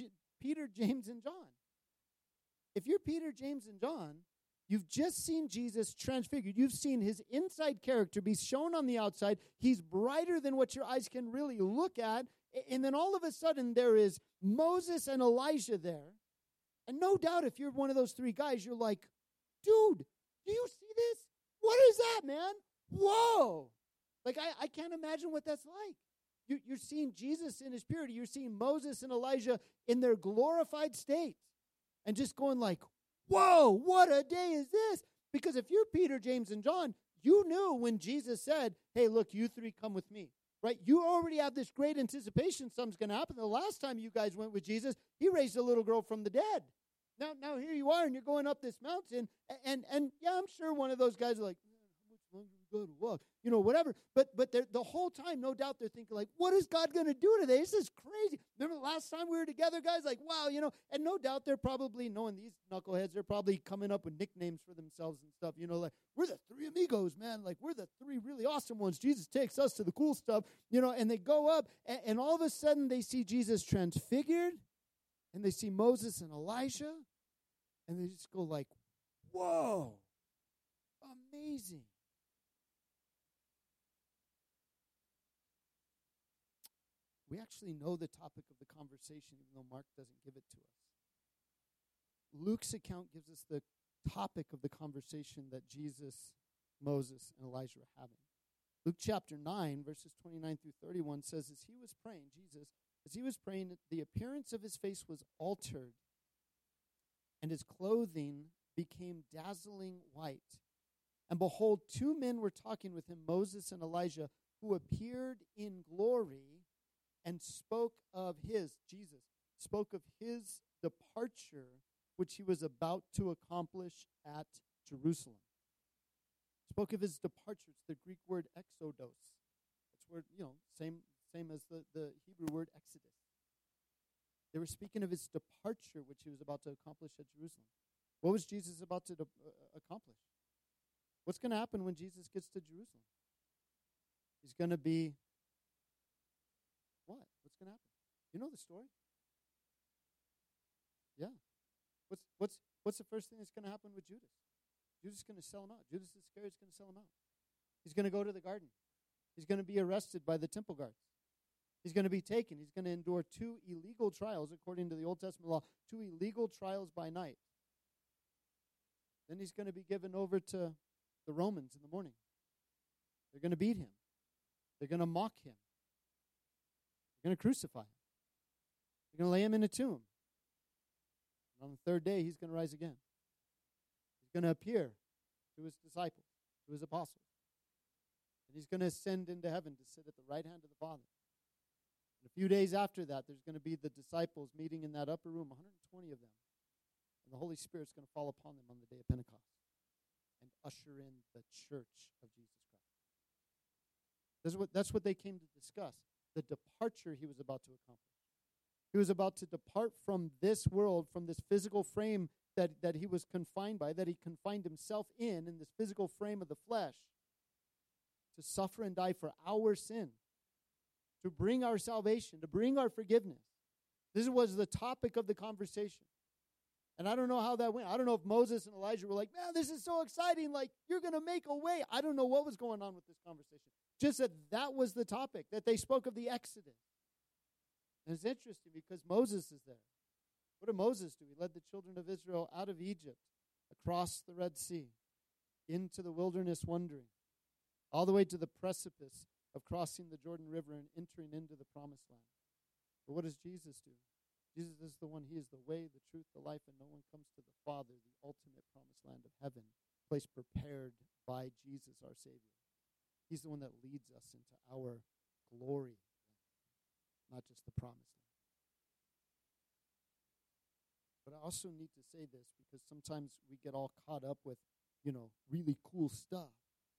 and John? If you're Peter, James, and John, you've just seen Jesus transfigured. You've seen his inside character be shown on the outside. He's brighter than what your eyes can really look at. And then all of a sudden, there is Moses and Elijah there. And no doubt, if you're one of those three guys, you're like, dude, do you see this? What is that, man? Whoa. Like, I can't imagine what that's like. You're seeing Jesus in his purity. You're seeing Moses and Elijah in their glorified state. And just going like, whoa, what a day is this? Because if you're Peter, James, and John, you knew when Jesus said, hey, look, you three come with me. Right? You already have this great anticipation something's going to happen. The last time you guys went with Jesus, he raised a little girl from the dead. Now here you are, and you're going up this mountain. And yeah, I'm sure one of those guys are like, how much longer we God walk, whatever. But the whole time, no doubt, they're thinking like, what is God going to do today? This is crazy. Remember the last time we were together, guys? Like, wow, and no doubt they're probably, knowing these knuckleheads, they're probably coming up with nicknames for themselves and stuff, like, we're the three amigos, man. Like, we're the three really awesome ones. Jesus takes us to the cool stuff, and they go up, and all of a sudden they see Jesus transfigured, and they see Moses and Elijah, and they just go like, whoa, amazing. We actually know the topic of the conversation, even though Mark doesn't give it to us. Luke's account gives us the topic of the conversation that Jesus, Moses, and Elijah were having. Luke chapter 9, verses 29 through 31 says, as he was praying, the appearance of his face was altered, and his clothing became dazzling white. And behold, two men were talking with him, Moses and Elijah, who appeared in glory and spoke of his departure, which he was about to accomplish at Jerusalem. Spoke of his departure. It's the Greek word exodos. It's word, same as the Hebrew word exodus. They were speaking of his departure, which he was about to accomplish at Jerusalem. What was Jesus about to accomplish? What's going to happen when Jesus gets to Jerusalem? He's going to be what? What's going to happen? You know the story? Yeah. What's the first thing that's going to happen with Judas? Judas is going to sell him out. Judas Iscariot is going to sell him out. He's going to go to the garden. He's going to be arrested by the temple guards. He's going to be taken. He's going to endure 2 illegal trials, according to the Old Testament law, 2 illegal trials by night. Then he's going to be given over to the Romans in the morning. They're going to beat him. They're going to mock him. They're going to crucify him. They're going to lay him in a tomb. And on the 3rd day, he's going to rise again. He's going to appear to his disciples, to his apostles. And he's going to ascend into heaven to sit at the right hand of the Father. And a few days after that, there's going to be the disciples meeting in that upper room, 120 of them. And the Holy Spirit's going to fall upon them on the day of Pentecost and usher in the church of Jesus Christ. That's what they came to discuss, the departure he was about to accomplish. He was about to depart from this world, from this physical frame that he was confined by, that he confined himself in this physical frame of the flesh, to suffer and die for our sin, to bring our salvation, to bring our forgiveness. This was the topic of the conversation. And I don't know how that went. I don't know if Moses and Elijah were like, man, this is so exciting. Like, you're going to make a way. I don't know what was going on with this conversation. Just that was the topic, that they spoke of the Exodus. And it's interesting because Moses is there. What did Moses do? He led the children of Israel out of Egypt, across the Red Sea, into the wilderness wandering, all the way to the precipice of crossing the Jordan River and entering into the promised land. But what does Jesus do? Jesus is the one. He is the way, the truth, the life, and no one comes to the Father, the ultimate promised land of heaven, place prepared by Jesus, our Savior. He's the one that leads us into our glory land, not just the promised land. But I also need to say this because sometimes we get all caught up with, really cool stuff.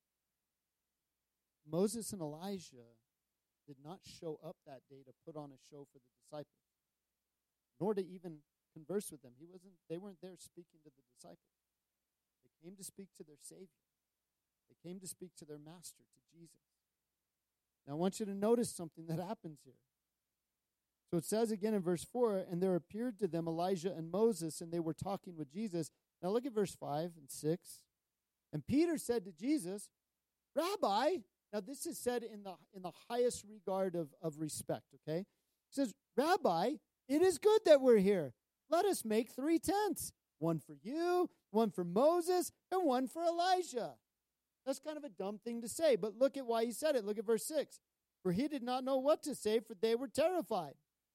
Moses and Elijah did not show up that day to put on a show for the disciples, nor to even converse with them. They weren't there speaking to the disciples. They came to speak to their Savior. They came to speak to their master, to Jesus. Now I want you to notice something that happens here. So it says again in verse 4, and there appeared to them Elijah and Moses, and they were talking with Jesus. Now look at verse 5 and 6. And Peter said to Jesus, Rabbi, now this is said in the highest regard of respect, okay? He says, Rabbi, it is good that we're here. Let us make 3 tents, one for you, one for Moses, and one for Elijah. That's kind of a dumb thing to say, but look at why he said it. Look at verse 6. For he did not know what to say, for they were terrified.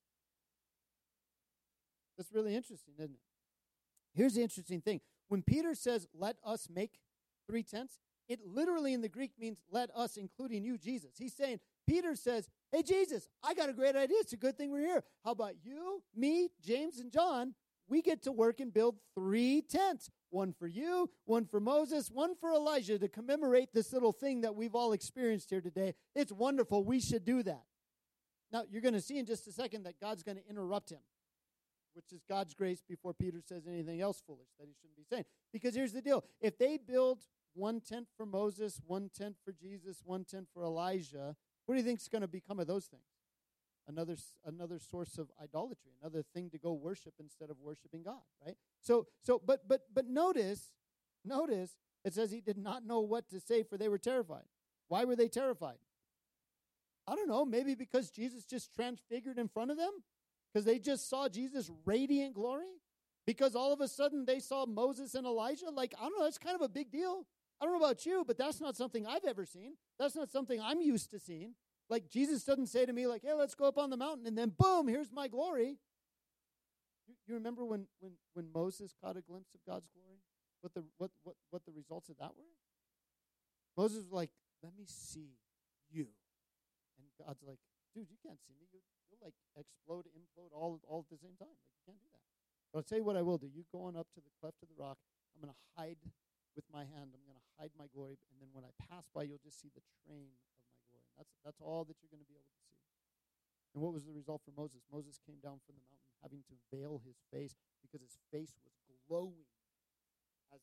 That's really interesting, isn't it? Here's the interesting thing. When Peter says, let us make 3 tents, it literally in the Greek means let us, including you, Jesus. He's saying, Peter says, hey, Jesus, I got a great idea. It's a good thing we're here. How about you, me, James, and John? We get to work and build 3 tents. one for you, one for Moses, one for Elijah to commemorate this little thing that we've all experienced here today. It's wonderful. We should do that. Now, you're going to see in just a second that God's going to interrupt him, which is God's grace before Peter says anything else foolish that he shouldn't be saying. Because here's the deal. If they build one tent for Moses, one tent for Jesus, one tent for Elijah, what do you think is going to become of those things? Another source of idolatry, another thing to go worship instead of worshiping God, right? But notice, it says he did not know what to say, for they were terrified. Why were they terrified? I don't know, maybe because Jesus just transfigured in front of them? Because they just saw Jesus' radiant glory? Because all of a sudden they saw Moses and Elijah? Like, I don't know, that's kind of a big deal. I don't know about you, but that's not something I've ever seen. That's not something I'm used to seeing. Like, Jesus doesn't say to me, like, hey, let's go up on the mountain, and then, boom, here's my glory. You remember when Moses caught a glimpse of God's glory? What the results of that were? Moses was like, let me see you. And God's like, dude, you can't see me. You'll like explode, implode all at the same time. Like, you can't do that. But I'll tell you what I will do. You go on up to the cleft of the rock. I'm going to hide with my hand. I'm going to hide my glory. And then when I pass by, you'll just see the train of my glory. That's all that you're going to be able to see. And what was the result for Moses? Moses came down from the mountain having to veil his face because his face was glowing as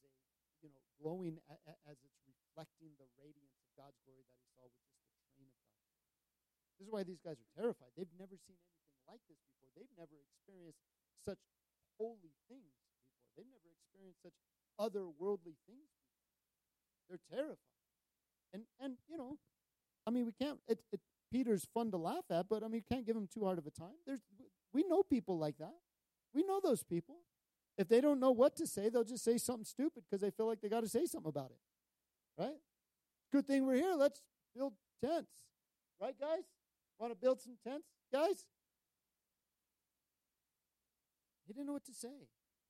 it's reflecting the radiance of God's glory that he saw with just the train of God's glory. This is why these guys are terrified. They've never seen anything like this before. They've never experienced such holy things before. They've never experienced such otherworldly things before. They're terrified. And you know, I mean, we can't, Peter's fun to laugh at, but I mean, you can't give him too hard of a time. We know people like that. We know those people. If they don't know what to say, they'll just say something stupid because they feel like they got to say something about it. Right? Good thing we're here. Let's build tents. Right, guys? Want to build some tents, guys? He didn't know what to say.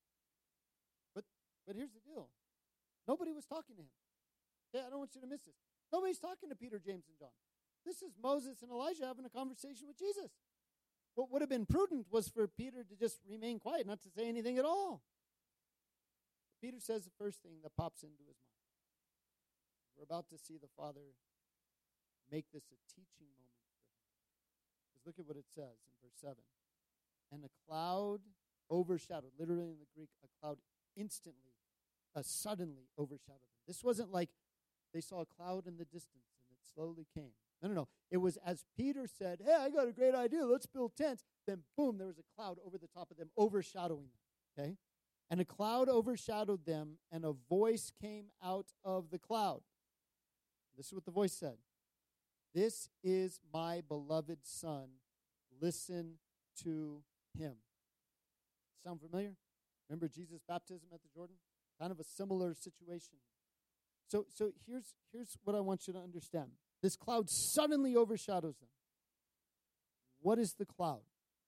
But here's the deal. Nobody was talking to him. Okay, I don't want you to miss this. Nobody's talking to Peter, James, and John. This is Moses and Elijah having a conversation with Jesus. What would have been prudent was for Peter to just remain quiet, not to say anything at all. Peter says the first thing that pops into his mind. We're about to see the Father make this a teaching moment for him. Because look at what it says in verse 7. And a cloud overshadowed, literally in the Greek, a cloud instantly, suddenly overshadowed them. This wasn't like they saw a cloud in the distance and it slowly came. No. It was as Peter said, hey, I got a great idea. Let's build tents. Then, boom, there was a cloud over the top of them, overshadowing them. Okay? And a cloud overshadowed them, and a voice came out of the cloud. This is what the voice said. This is my beloved Son. Listen to him. Sound familiar? Remember Jesus' baptism at the Jordan? Kind of a similar situation. So here's what I want you to understand. This cloud suddenly overshadows them. What is the cloud?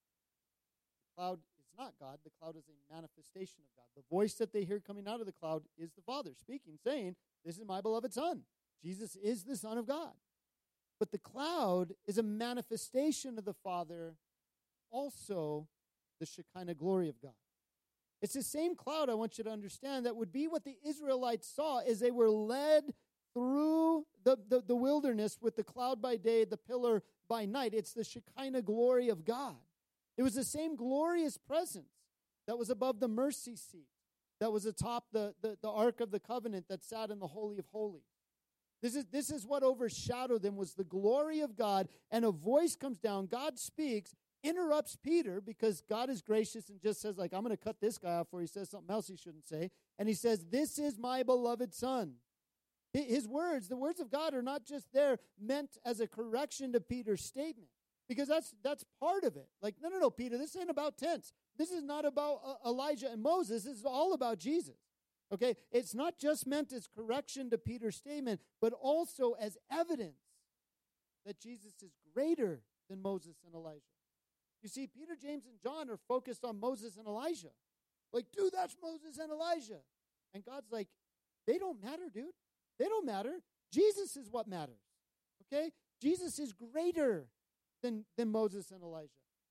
The cloud is not God. The cloud is a manifestation of God. The voice that they hear coming out of the cloud is the Father speaking, saying, this is my beloved Son. Jesus is the Son of God. But the cloud is a manifestation of the Father, also the Shekinah glory of God. It's the same cloud, I want you to understand, that would be what the Israelites saw as they were led through the wilderness with the cloud by day, the pillar by night. It's the Shekinah glory of God. It was the same glorious presence that was above the mercy seat, that was atop the Ark of the Covenant that sat in the Holy of Holies. This is what overshadowed them, was the glory of God, and a voice comes down, God speaks, interrupts Peter because God is gracious and just says, like, I'm going to cut this guy off before he says something else he shouldn't say. And he says, this is my beloved Son. His words, the words of God, are not just there meant as a correction to Peter's statement, because that's part of it. Like, no, Peter, this ain't about tents. This is not about Elijah and Moses. This is all about Jesus. Okay? It's not just meant as correction to Peter's statement, but also as evidence that Jesus is greater than Moses and Elijah. You see, Peter, James, and John are focused on Moses and Elijah. Like, dude, that's Moses and Elijah. And God's like, they don't matter, dude. They don't matter. Jesus is what matters. Okay? Jesus is greater than Moses and Elijah.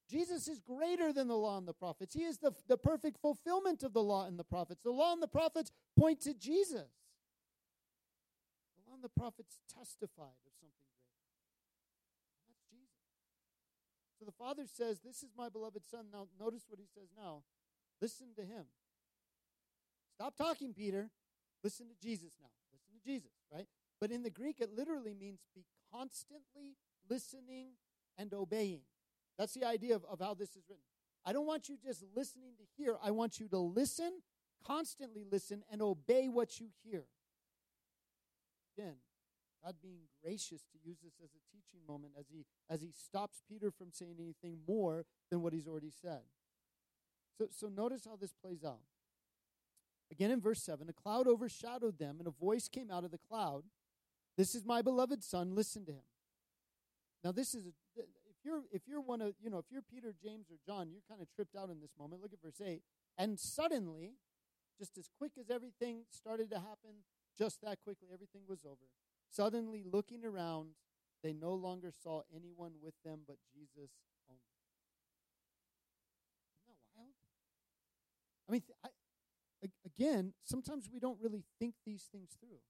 Jesus is greater than the law and the prophets. He is the perfect fulfillment of the law and the prophets. The law and the prophets point to Jesus. The law and the prophets testified of something greater. And that's Jesus. So the Father says, this is my beloved Son. Now, notice what he says now. Listen to him. Stop talking, Peter. Listen to Jesus now. Listen to Jesus, right? But in the Greek, it literally means be constantly listening and obeying. That's the idea of how this is written. I don't want you just listening to hear. I want you to listen, constantly listen, and obey what you hear. Again, God being gracious to use this as a teaching moment as he stops Peter from saying anything more than what he's already said. So notice how this plays out. Again in verse 7, a cloud overshadowed them, and a voice came out of the cloud. This is my beloved Son, listen to him. Now this is, if you're one of, if you're Peter, James, or John, you're kind of tripped out in this moment. Look at verse 8. And suddenly, just as quick as everything started to happen, just that quickly, everything was over. Suddenly, looking around, they no longer saw anyone with them but Jesus only. Isn't that wild? I mean, again, sometimes we don't really think these things through.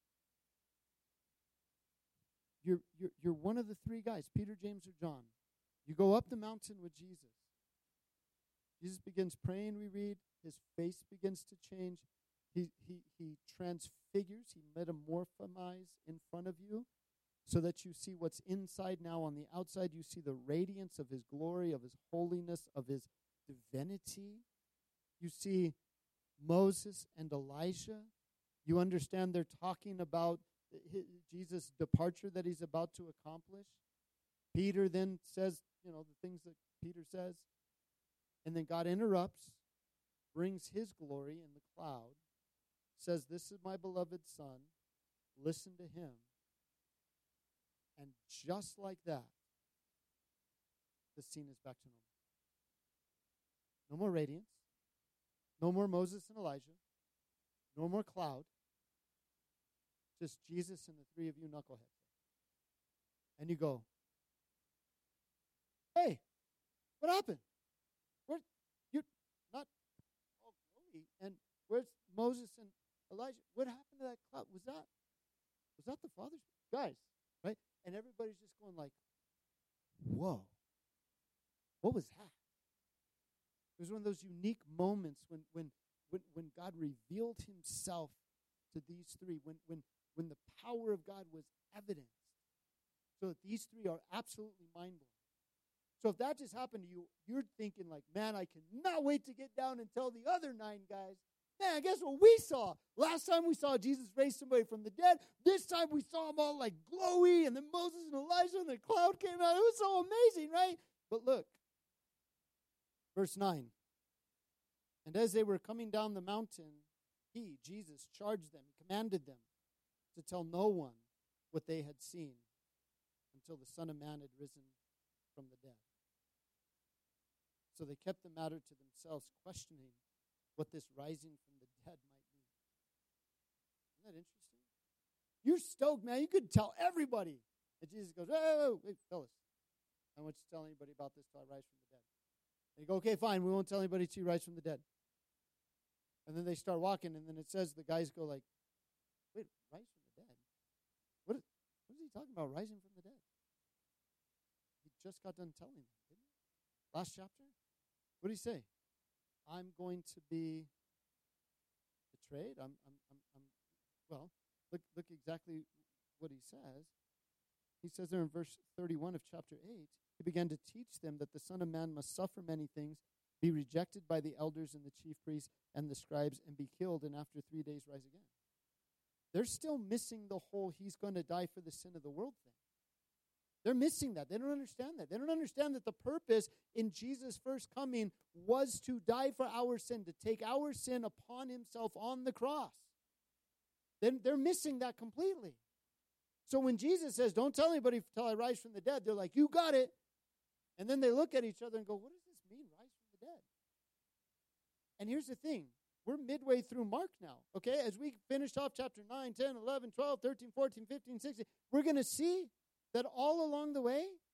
You're one of the three guys, Peter, James, or John. You go up the mountain with Jesus. Jesus begins praying, we read. His face begins to change. He transfigures, he metamorphizes in front of you so that you see what's inside now. On the outside, you see the radiance of his glory, of his holiness, of his divinity. You see Moses and Elijah. You understand they're talking about Jesus' departure that he's about to accomplish. Peter then says, the things that Peter says. And then God interrupts, brings his glory in the cloud, says, this is my beloved Son, listen to him. And just like that, the scene is back to normal. No more radiance, no more Moses and Elijah, no more cloud, just Jesus and the three of you knuckleheads. And you go, hey, what happened? You're not all glory. And where's Moses and Elijah? What happened to that cloud? Was that the Father's? Guys, right? And everybody's just going like, whoa. What was that? It was one of those unique moments when God revealed himself to these three, when the power of God was evidenced, so that these three are absolutely mind-blowing. So if that just happened to you, you're thinking like, man, I cannot wait to get down and tell the other 9 guys, man, guess what we saw? Last time we saw Jesus raise somebody from the dead. This time we saw them all like glowy, and then Moses and Elijah and the cloud came out. It was so amazing, right? But look, verse 9. And as they were coming down the mountain, he, Jesus, charged them, he commanded them to tell no one what they had seen until the Son of Man had risen from the dead. So they kept the matter to themselves, questioning what this rising from the dead might mean. Isn't that interesting? You're stoked, man. You could tell everybody. And Jesus goes, wait, fellas, I don't want you to tell anybody about this till I rise from the dead. And you go, okay, fine, we won't tell anybody till you rise from the dead. And then they start walking, and then it says the guys go like, wait, rise from the dead? What is he talking about, rising from the dead? He just got done telling them, didn't he? Last chapter? What did he say? I'm going to be betrayed. Well, look exactly what he says. He says there in verse 31 of chapter 8, he began to teach them that the Son of Man must suffer many things, be rejected by the elders and the chief priests and the scribes, and be killed, and after 3 days rise again. They're still missing the whole he's going to die for the sin of the world thing. They're missing that. They don't understand that. They don't understand that the purpose in Jesus' first coming was to die for our sin, to take our sin upon himself on the cross. Then they're missing that completely. So when Jesus says, don't tell anybody till I rise from the dead, they're like, you got it. And then they look at each other and go, what does this mean, rise from the dead? And here's the thing. We're midway through Mark now, okay? As we finish off chapter 9, 10, 11, 12, 13, 14, 15, 16, we're going to see that all along the way,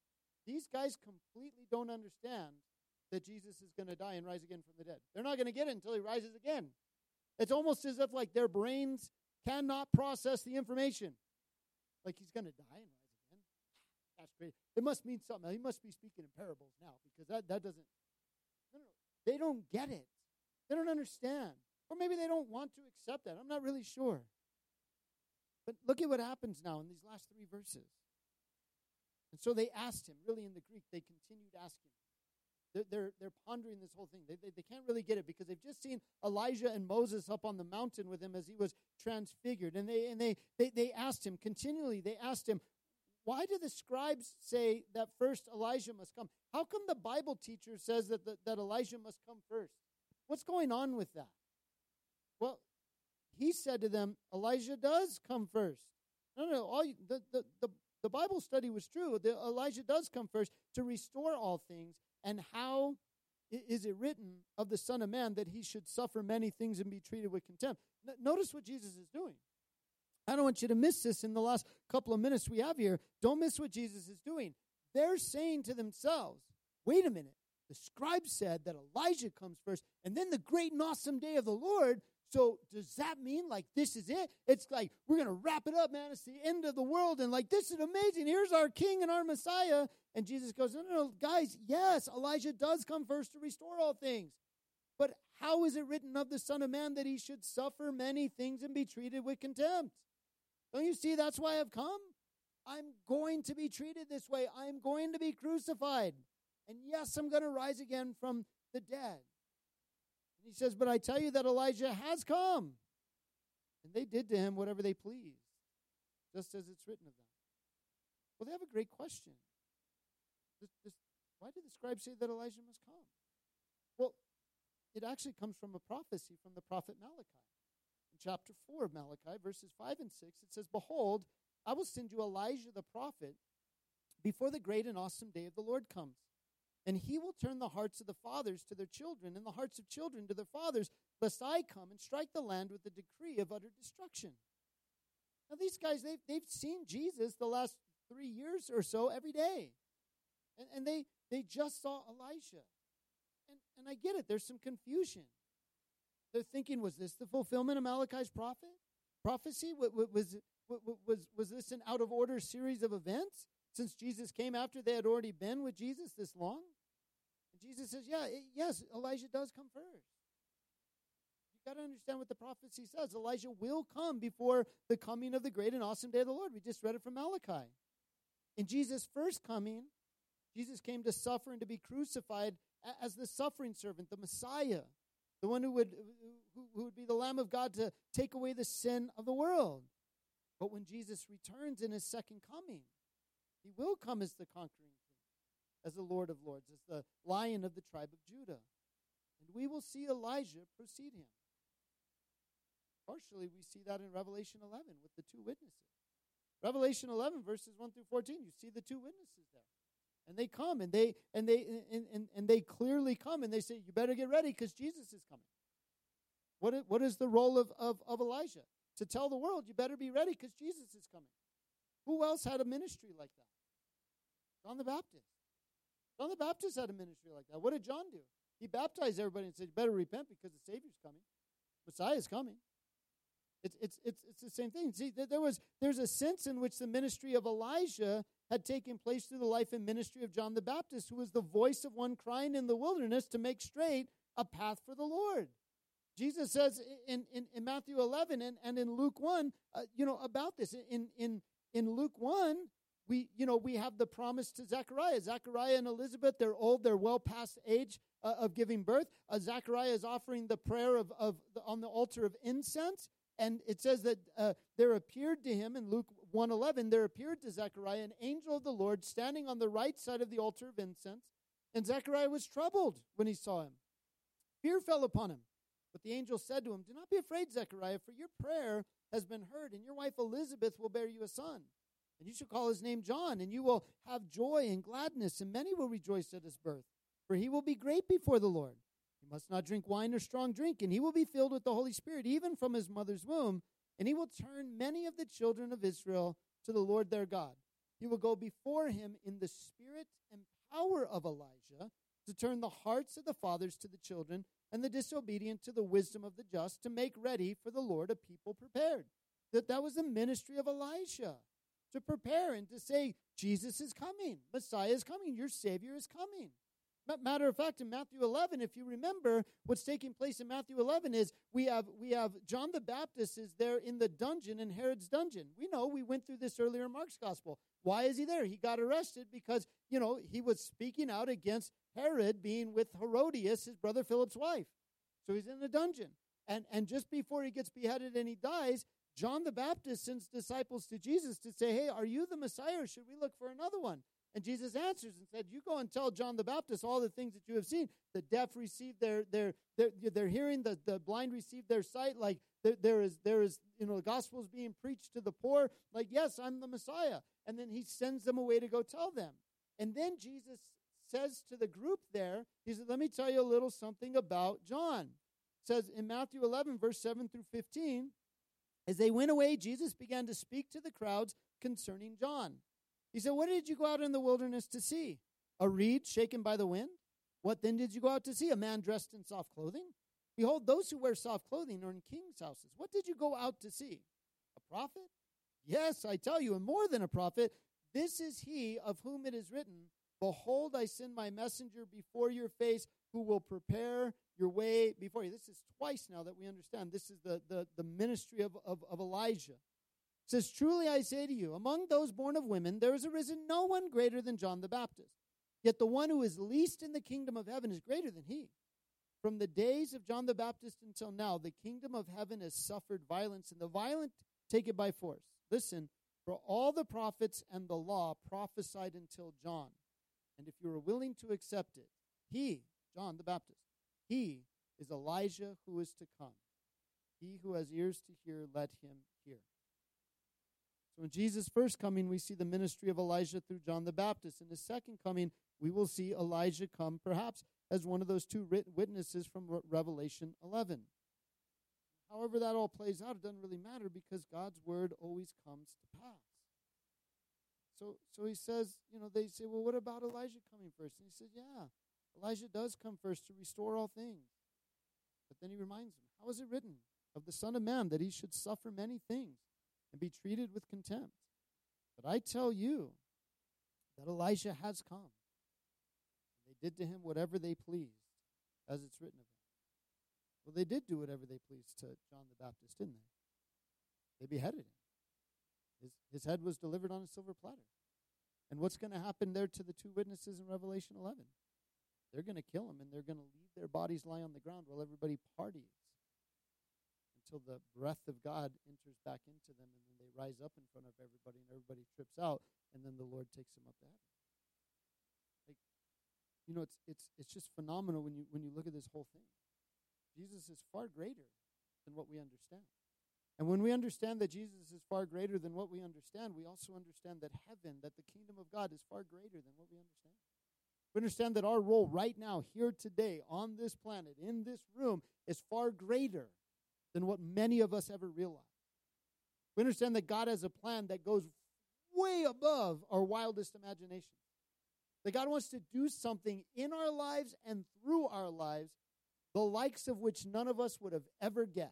These guys completely don't understand that Jesus is going to die and rise again from the dead. They're not going to get it until he rises again. It's almost as if like their brains cannot process the information. Like he's going to die and rise again. That's great. It must mean something. He must be speaking in parables now because that doesn't. No. They don't get it. They don't understand. Or maybe they don't want to accept that. I'm not really sure. But look at what happens now in these last 3 verses. And so they asked him, really in the Greek, they continued asking. They're pondering this whole thing. They can't really get it because they've just seen Elijah and Moses up on the mountain with him as he was transfigured. And they asked him continually. They asked him, why do the scribes say that first Elijah must come? How come the Bible teacher says that Elijah must come first? What's going on with that? Well, he said to them, Elijah does come first. No. The Bible study was true. Elijah does come first to restore all things. And how is it written of the Son of Man that he should suffer many things and be treated with contempt? Notice what Jesus is doing. I don't want you to miss this in the last couple of minutes we have here. Don't miss what Jesus is doing. They're saying to themselves, wait a minute. The scribe said that Elijah comes first, and then the great and awesome day of the Lord. So does that mean like this is it? It's like we're going to wrap it up, man. It's the end of the world, and like this is amazing. Here's our king and our Messiah. And Jesus goes, no, guys, yes, Elijah does come first to restore all things. But how is it written of the Son of Man that he should suffer many things and be treated with contempt? Don't you see that's why I've come? I'm going to be treated this way. I'm going to be crucified. And yes, I'm going to rise again from the dead. And he says, but I tell you that Elijah has come. And they did to him whatever they pleased, just as it's written of them. Well, they have a great question. Why did the scribes say that Elijah must come? Well, it actually comes from a prophecy from the prophet Malachi. In chapter 4 of Malachi, verses 5 and 6, it says, behold, I will send you Elijah the prophet before the great and awesome day of the Lord comes. And he will turn the hearts of the fathers to their children and the hearts of children to their fathers, lest I come and strike the land with the decree of utter destruction. Now these guys, they've seen Jesus the last 3 years or so every day. And they just saw Elijah. And I get it. There's some confusion. They're thinking, was this the fulfillment of Malachi's prophecy? Was this an out-of-order series of events? Since Jesus came after they had already been with Jesus this long? And Jesus says, yes, Elijah does come first. You've got to understand what the prophecy says. Elijah will come before the coming of the great and awesome day of the Lord. We just read it from Malachi. In Jesus' first coming, Jesus came to suffer and to be crucified as the suffering servant, the Messiah, the one who would be the Lamb of God to take away the sin of the world. But when Jesus returns in his second coming, he will come as the conquering king, as the Lord of lords, as the Lion of the tribe of Judah. And we will see Elijah precede him. Partially, we see that in Revelation 11 with the 2 witnesses. Revelation 11, verses 1 through 14, you see the 2 witnesses there. And they come, and they clearly come, and they say, you better get ready because Jesus is coming. What is the role of Elijah? To tell the world, you better be ready because Jesus is coming. Who else had a ministry like that? John the Baptist. John the Baptist had a ministry like that. What did John do? He baptized everybody and said, you better repent because the Savior's coming. Messiah's coming. It's the same thing. See, there's a sense in which the ministry of Elijah had taken place through the life and ministry of John the Baptist, who was the voice of one crying in the wilderness to make straight a path for the Lord. Jesus says in Matthew 11 and in Luke 1, about this. In Luke 1, we have the promise to Zechariah. Zechariah and Elizabeth, they're old, they're well past age of giving birth. Zechariah is offering the prayer on the altar of incense. And it says that there appeared to him, in Luke 1:11, there appeared to Zechariah an angel of the Lord standing on the right side of the altar of incense. And Zechariah was troubled when he saw him. Fear fell upon him. But the angel said to him, do not be afraid, Zechariah, for your prayer has been heard, and your wife Elizabeth will bear you a son. And you shall call his name John, and you will have joy and gladness, and many will rejoice at his birth. For he will be great before the Lord. He must not drink wine or strong drink, and he will be filled with the Holy Spirit, even from his mother's womb. And he will turn many of the children of Israel to the Lord their God. He will go before him in the spirit spirit and power of Elijah to turn the hearts of the fathers to the children and the disobedient to the wisdom of the just, to make ready for the Lord a people prepared. That was the ministry of Elijah, to prepare and to say, Jesus is coming, Messiah is coming, your Savior is coming. Matter of fact, in Matthew 11, if you remember, what's taking place in Matthew 11 is we have John the Baptist is there in the dungeon, in Herod's dungeon. We know, we went through this earlier in Mark's gospel. Why is he there? He got arrested because, he was speaking out against Herod being with Herodias, his brother Philip's wife. So he's in the dungeon. And just before he gets beheaded and he dies, John the Baptist sends disciples to Jesus to say, hey, are you the Messiah or should we look for another one? And Jesus answers and said, you go and tell John the Baptist all the things that you have seen. The deaf receive their hearing, the blind receive their sight. Like there is, the gospel is being preached to the poor. Like, yes, I'm the Messiah. And then he sends them away to go tell them. And then Jesus says to the group there, he said, let me tell you a little something about John. It says in Matthew 11, verse 7 through 15, as they went away, Jesus began to speak to the crowds concerning John. He said, what did you go out in the wilderness to see? A reed shaken by the wind? What then did you go out to see? A man dressed in soft clothing? Behold, those who wear soft clothing are in kings' houses. What did you go out to see? A prophet? Yes, I tell you, and more than a prophet. This is he of whom it is written, behold, I send my messenger before your face who will prepare your way before you. This is twice now that we understand. This is the ministry of Elijah. It says, truly I say to you, among those born of women, there has arisen no one greater than John the Baptist. Yet the one who is least in the kingdom of heaven is greater than he. From the days of John the Baptist until now, the kingdom of heaven has suffered violence, and the violent take it by force. Listen, for all the prophets and the law prophesied until John. And if you are willing to accept it, he, John the Baptist, he is Elijah who is to come. He who has ears to hear, let him hear. So in Jesus' first coming, we see the ministry of Elijah through John the Baptist. In his second coming, we will see Elijah come perhaps as one of those two witnesses from Revelation 11. However that all plays out, it doesn't really matter because God's word always comes to pass. So he says, they say, well, what about Elijah coming first? And he says, yeah, Elijah does come first to restore all things. But then he reminds them, how is it written of the Son of Man that he should suffer many things and be treated with contempt? But I tell you that Elijah has come. And they did to him whatever they pleased, as it's written of him. Well, they did do whatever they pleased to John the Baptist, didn't they? They beheaded him. His head was delivered on a silver platter. And what's going to happen there to the two witnesses in Revelation 11? They're going to kill him, and they're going to leave their bodies lie on the ground while everybody parties until the breath of God enters back into them, and then they rise up in front of everybody, and everybody trips out, and then the Lord takes them up to heaven. It's just phenomenal when you look at this whole thing. Jesus is far greater than what we understand. And when we understand that Jesus is far greater than what we understand, we also understand that heaven, that the kingdom of God is far greater than what we understand. We understand that our role right now, here today, on this planet, in this room, is far greater than what many of us ever realize. We understand that God has a plan that goes way above our wildest imagination. That God wants to do something in our lives and through our lives, the likes of which none of us would have ever guessed.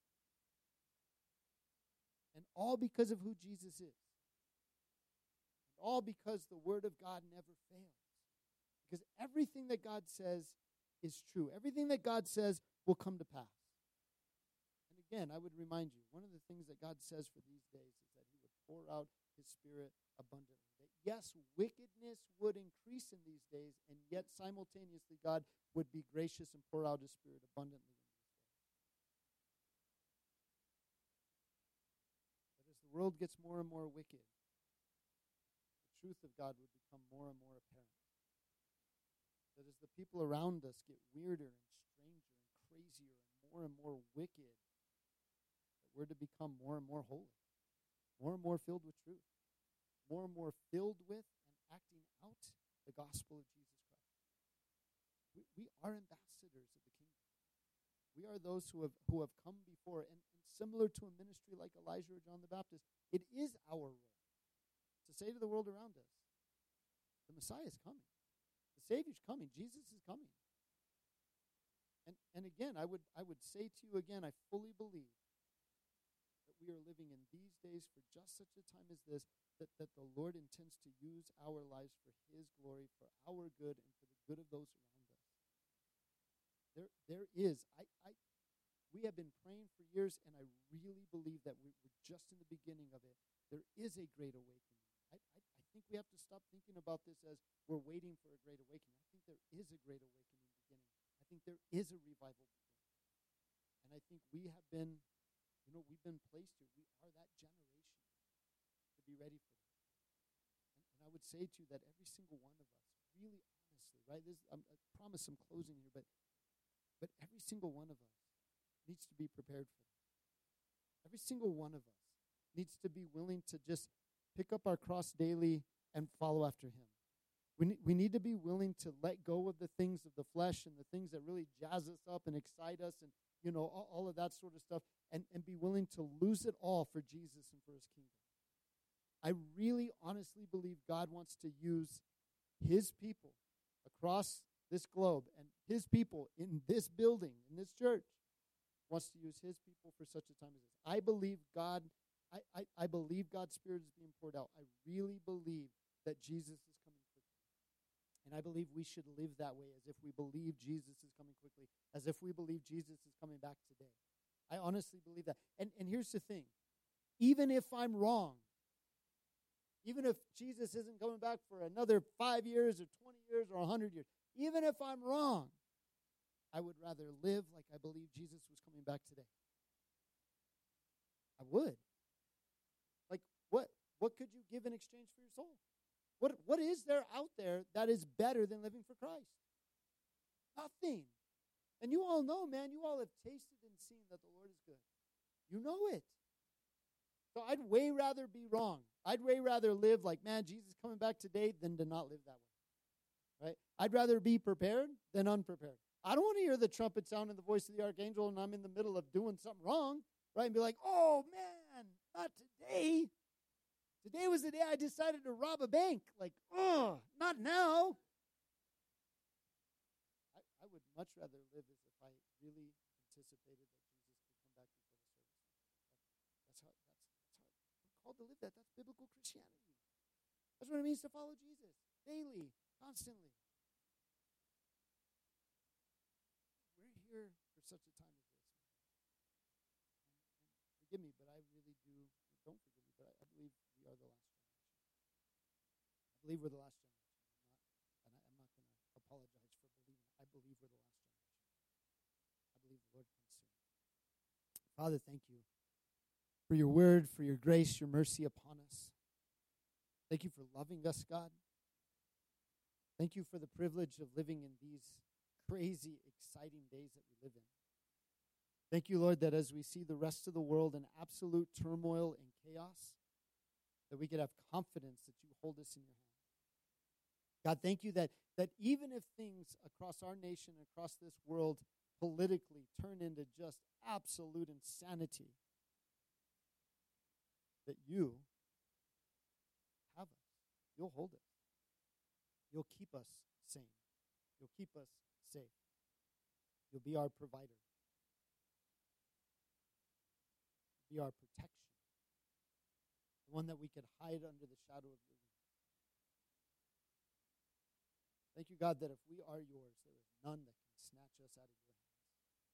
And all because of who Jesus is. And all because the Word of God never fails. Because everything that God says is true. Everything that God says will come to pass. And again, I would remind you, one of the things that God says for these days is that He would pour out His Spirit abundantly. That yes, wickedness would increase in these days, and yet simultaneously God would be gracious and pour out His Spirit abundantly in these days. But as the world gets more and more wicked, the truth of God would become more and more apparent. That as the people around us get weirder and stranger and crazier and more wicked, that we're to become more and more holy, more and more filled with truth, more and more filled with and acting out the gospel of Jesus Christ. We are ambassadors of the kingdom. We are those who have come before, and similar to a ministry like Elijah or John the Baptist, it is our role to say to the world around us, The Messiah is coming. The Savior's coming. Jesus is coming. And again, I would say to you again, I fully believe that we are living in these days for just such a time as this, that the Lord intends to use our lives for His glory, for our good, and for the good of those around us. There is, we have been praying for years, and I really believe that we're just in the beginning of it. There is a great awakening. I think we have to stop thinking about this as we're waiting for a great awakening. I think there is a great awakening beginning. I think there is a revival beginning. And I think we have been, we've been placed here. We are that generation to be ready for that. And I would say to you that every single one of us, really honestly, right? I promise I'm closing here, but every single one of us needs to be prepared for that. Every single one of us needs to be willing to just pick up our cross daily and follow after Him. We need to be willing to let go of the things of the flesh and the things that really jazz us up and excite us and, all of that sort of stuff, and be willing to lose it all for Jesus and for His kingdom. I really honestly believe God wants to use His people across this globe and His people in this building, in this church, wants to use His people for such a time as this. I believe God, I believe God's Spirit is being poured out. I really believe that Jesus is coming quickly. And I believe we should live that way, as if we believe Jesus is coming quickly, as if we believe Jesus is coming back today. I honestly believe that. And here's the thing. Even if I'm wrong, even if Jesus isn't coming back for another 5 years or 20 years or 100 years, even if I'm wrong, I would rather live like I believe Jesus was coming back today. I would. Like, what could you give in exchange for your soul? What is there out there that is better than living for Christ? Nothing. And you all know, man, you all have tasted and seen that the Lord is good. You know it. So I'd way rather be wrong. I'd way rather live like, man, Jesus is coming back today than to not live that way. Right? I'd rather be prepared than unprepared. I don't want to hear the trumpet sound and the voice of the archangel and I'm in the middle of doing something wrong, right? And be like, oh, man, not today. Today was the day I decided to rob a bank. Like, oh, not now. I would much rather live as if I really anticipated that Jesus could come back before the service. That's how we're called to live that. That's biblical Christianity. That's what it means to follow Jesus daily, constantly. We're here for such a time as this, man. And forgive me, but I really do. Don't forgive me, but I believe we are the last generation. I believe we're the last generation. I'm not going to apologize for believing it. I believe we're the last generation. I believe the Lord comes soon. Father, thank you for your word, for your grace, your mercy upon us. Thank you for loving us, God. Thank you for the privilege of living in these crazy, exciting days that we live in. Thank you, Lord, that as we see the rest of the world in absolute turmoil and chaos, that we could have confidence that you hold us in your hand. God, thank you that even if things across our nation, across this world, politically turn into just absolute insanity, that you have us. You'll hold us. You'll keep us sane. You'll keep us safe. You'll be our provider. Be our protection, the one that we could hide under the shadow of your wings. Thank you, God, that if we are yours, there is none that can snatch us out of your hands.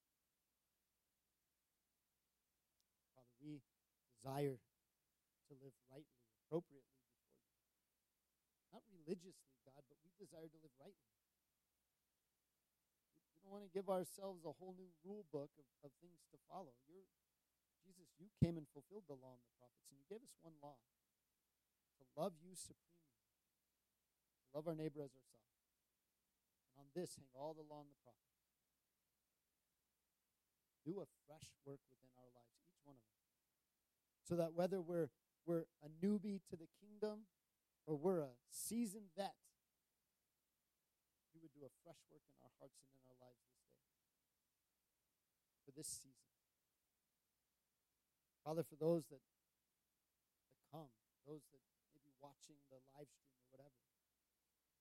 Father, we desire to live rightly, appropriately before you. Not religiously, God, but we desire to live rightly. We don't want to give ourselves a whole new rule book of things to follow. Jesus, you came and fulfilled the law and the prophets, and you gave us one law, to love you supremely, to love our neighbor as ourselves. And on this hang all the law and the prophets. Do a fresh work within our lives, each one of us, so that whether we're a newbie to the kingdom or we're a seasoned vet, you would do a fresh work in our hearts and in our lives this day, for this season. Father, for those that come, those that may be watching the live stream or whatever,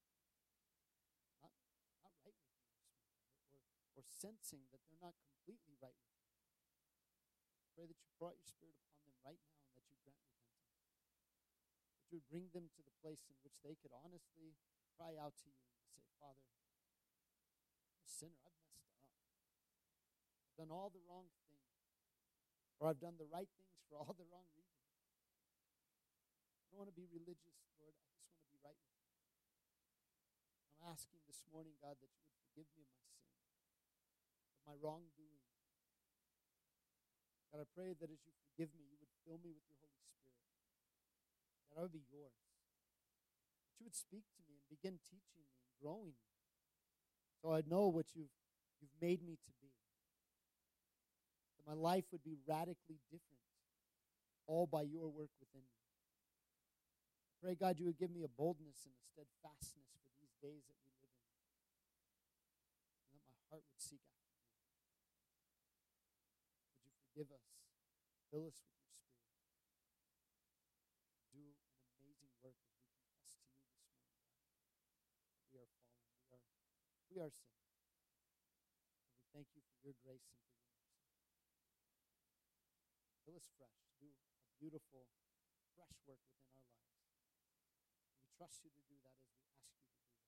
or sensing that they're not completely right with you. I pray that you pour out your Spirit upon them right now and that you grant repentance. That you would bring them to the place in which they could honestly cry out to you and to say, Father, I'm a sinner. I've messed up. I've done all the wrong things. Or I've done the right things for all the wrong reasons. I don't want to be religious, Lord. I just want to be right with you. I'm asking this morning, God, that you would forgive me of my sin, of my wrongdoing. God, I pray that as you forgive me, you would fill me with your Holy Spirit. That I would be yours. That you would speak to me and begin teaching me and growing me. So I'd know what you've made me to be. That my life would be radically different, all by your work within me. I pray, God, you would give me a boldness and a steadfastness for these days that we live in. And that my heart would seek after you. Would you forgive us? Fill us with your Spirit. Do an amazing work as we confess to you this morning, God, that we are fallen. We are sinners. And we thank you for your grace and for your mercy. Fill us fresh. Do a beautiful, fresh work within our lives. And we trust you to do that as we ask you to do that.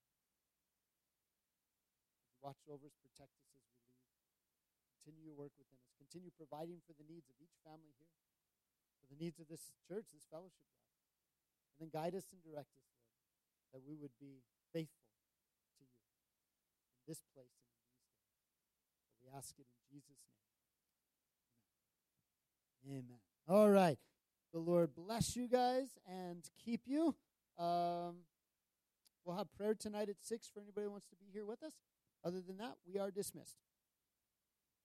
Would you watch over us, protect us as we leave. Continue your work within us. Continue providing for the needs of each family here, for the needs of this church, this fellowship, God. And then guide us and direct us, Lord, that we would be faithful to you in this place and in these days. So we ask it in Jesus' name. Amen. Amen. All right. The Lord bless you guys and keep you. We'll have prayer tonight at 6 for anybody who wants to be here with us. Other than that, we are dismissed.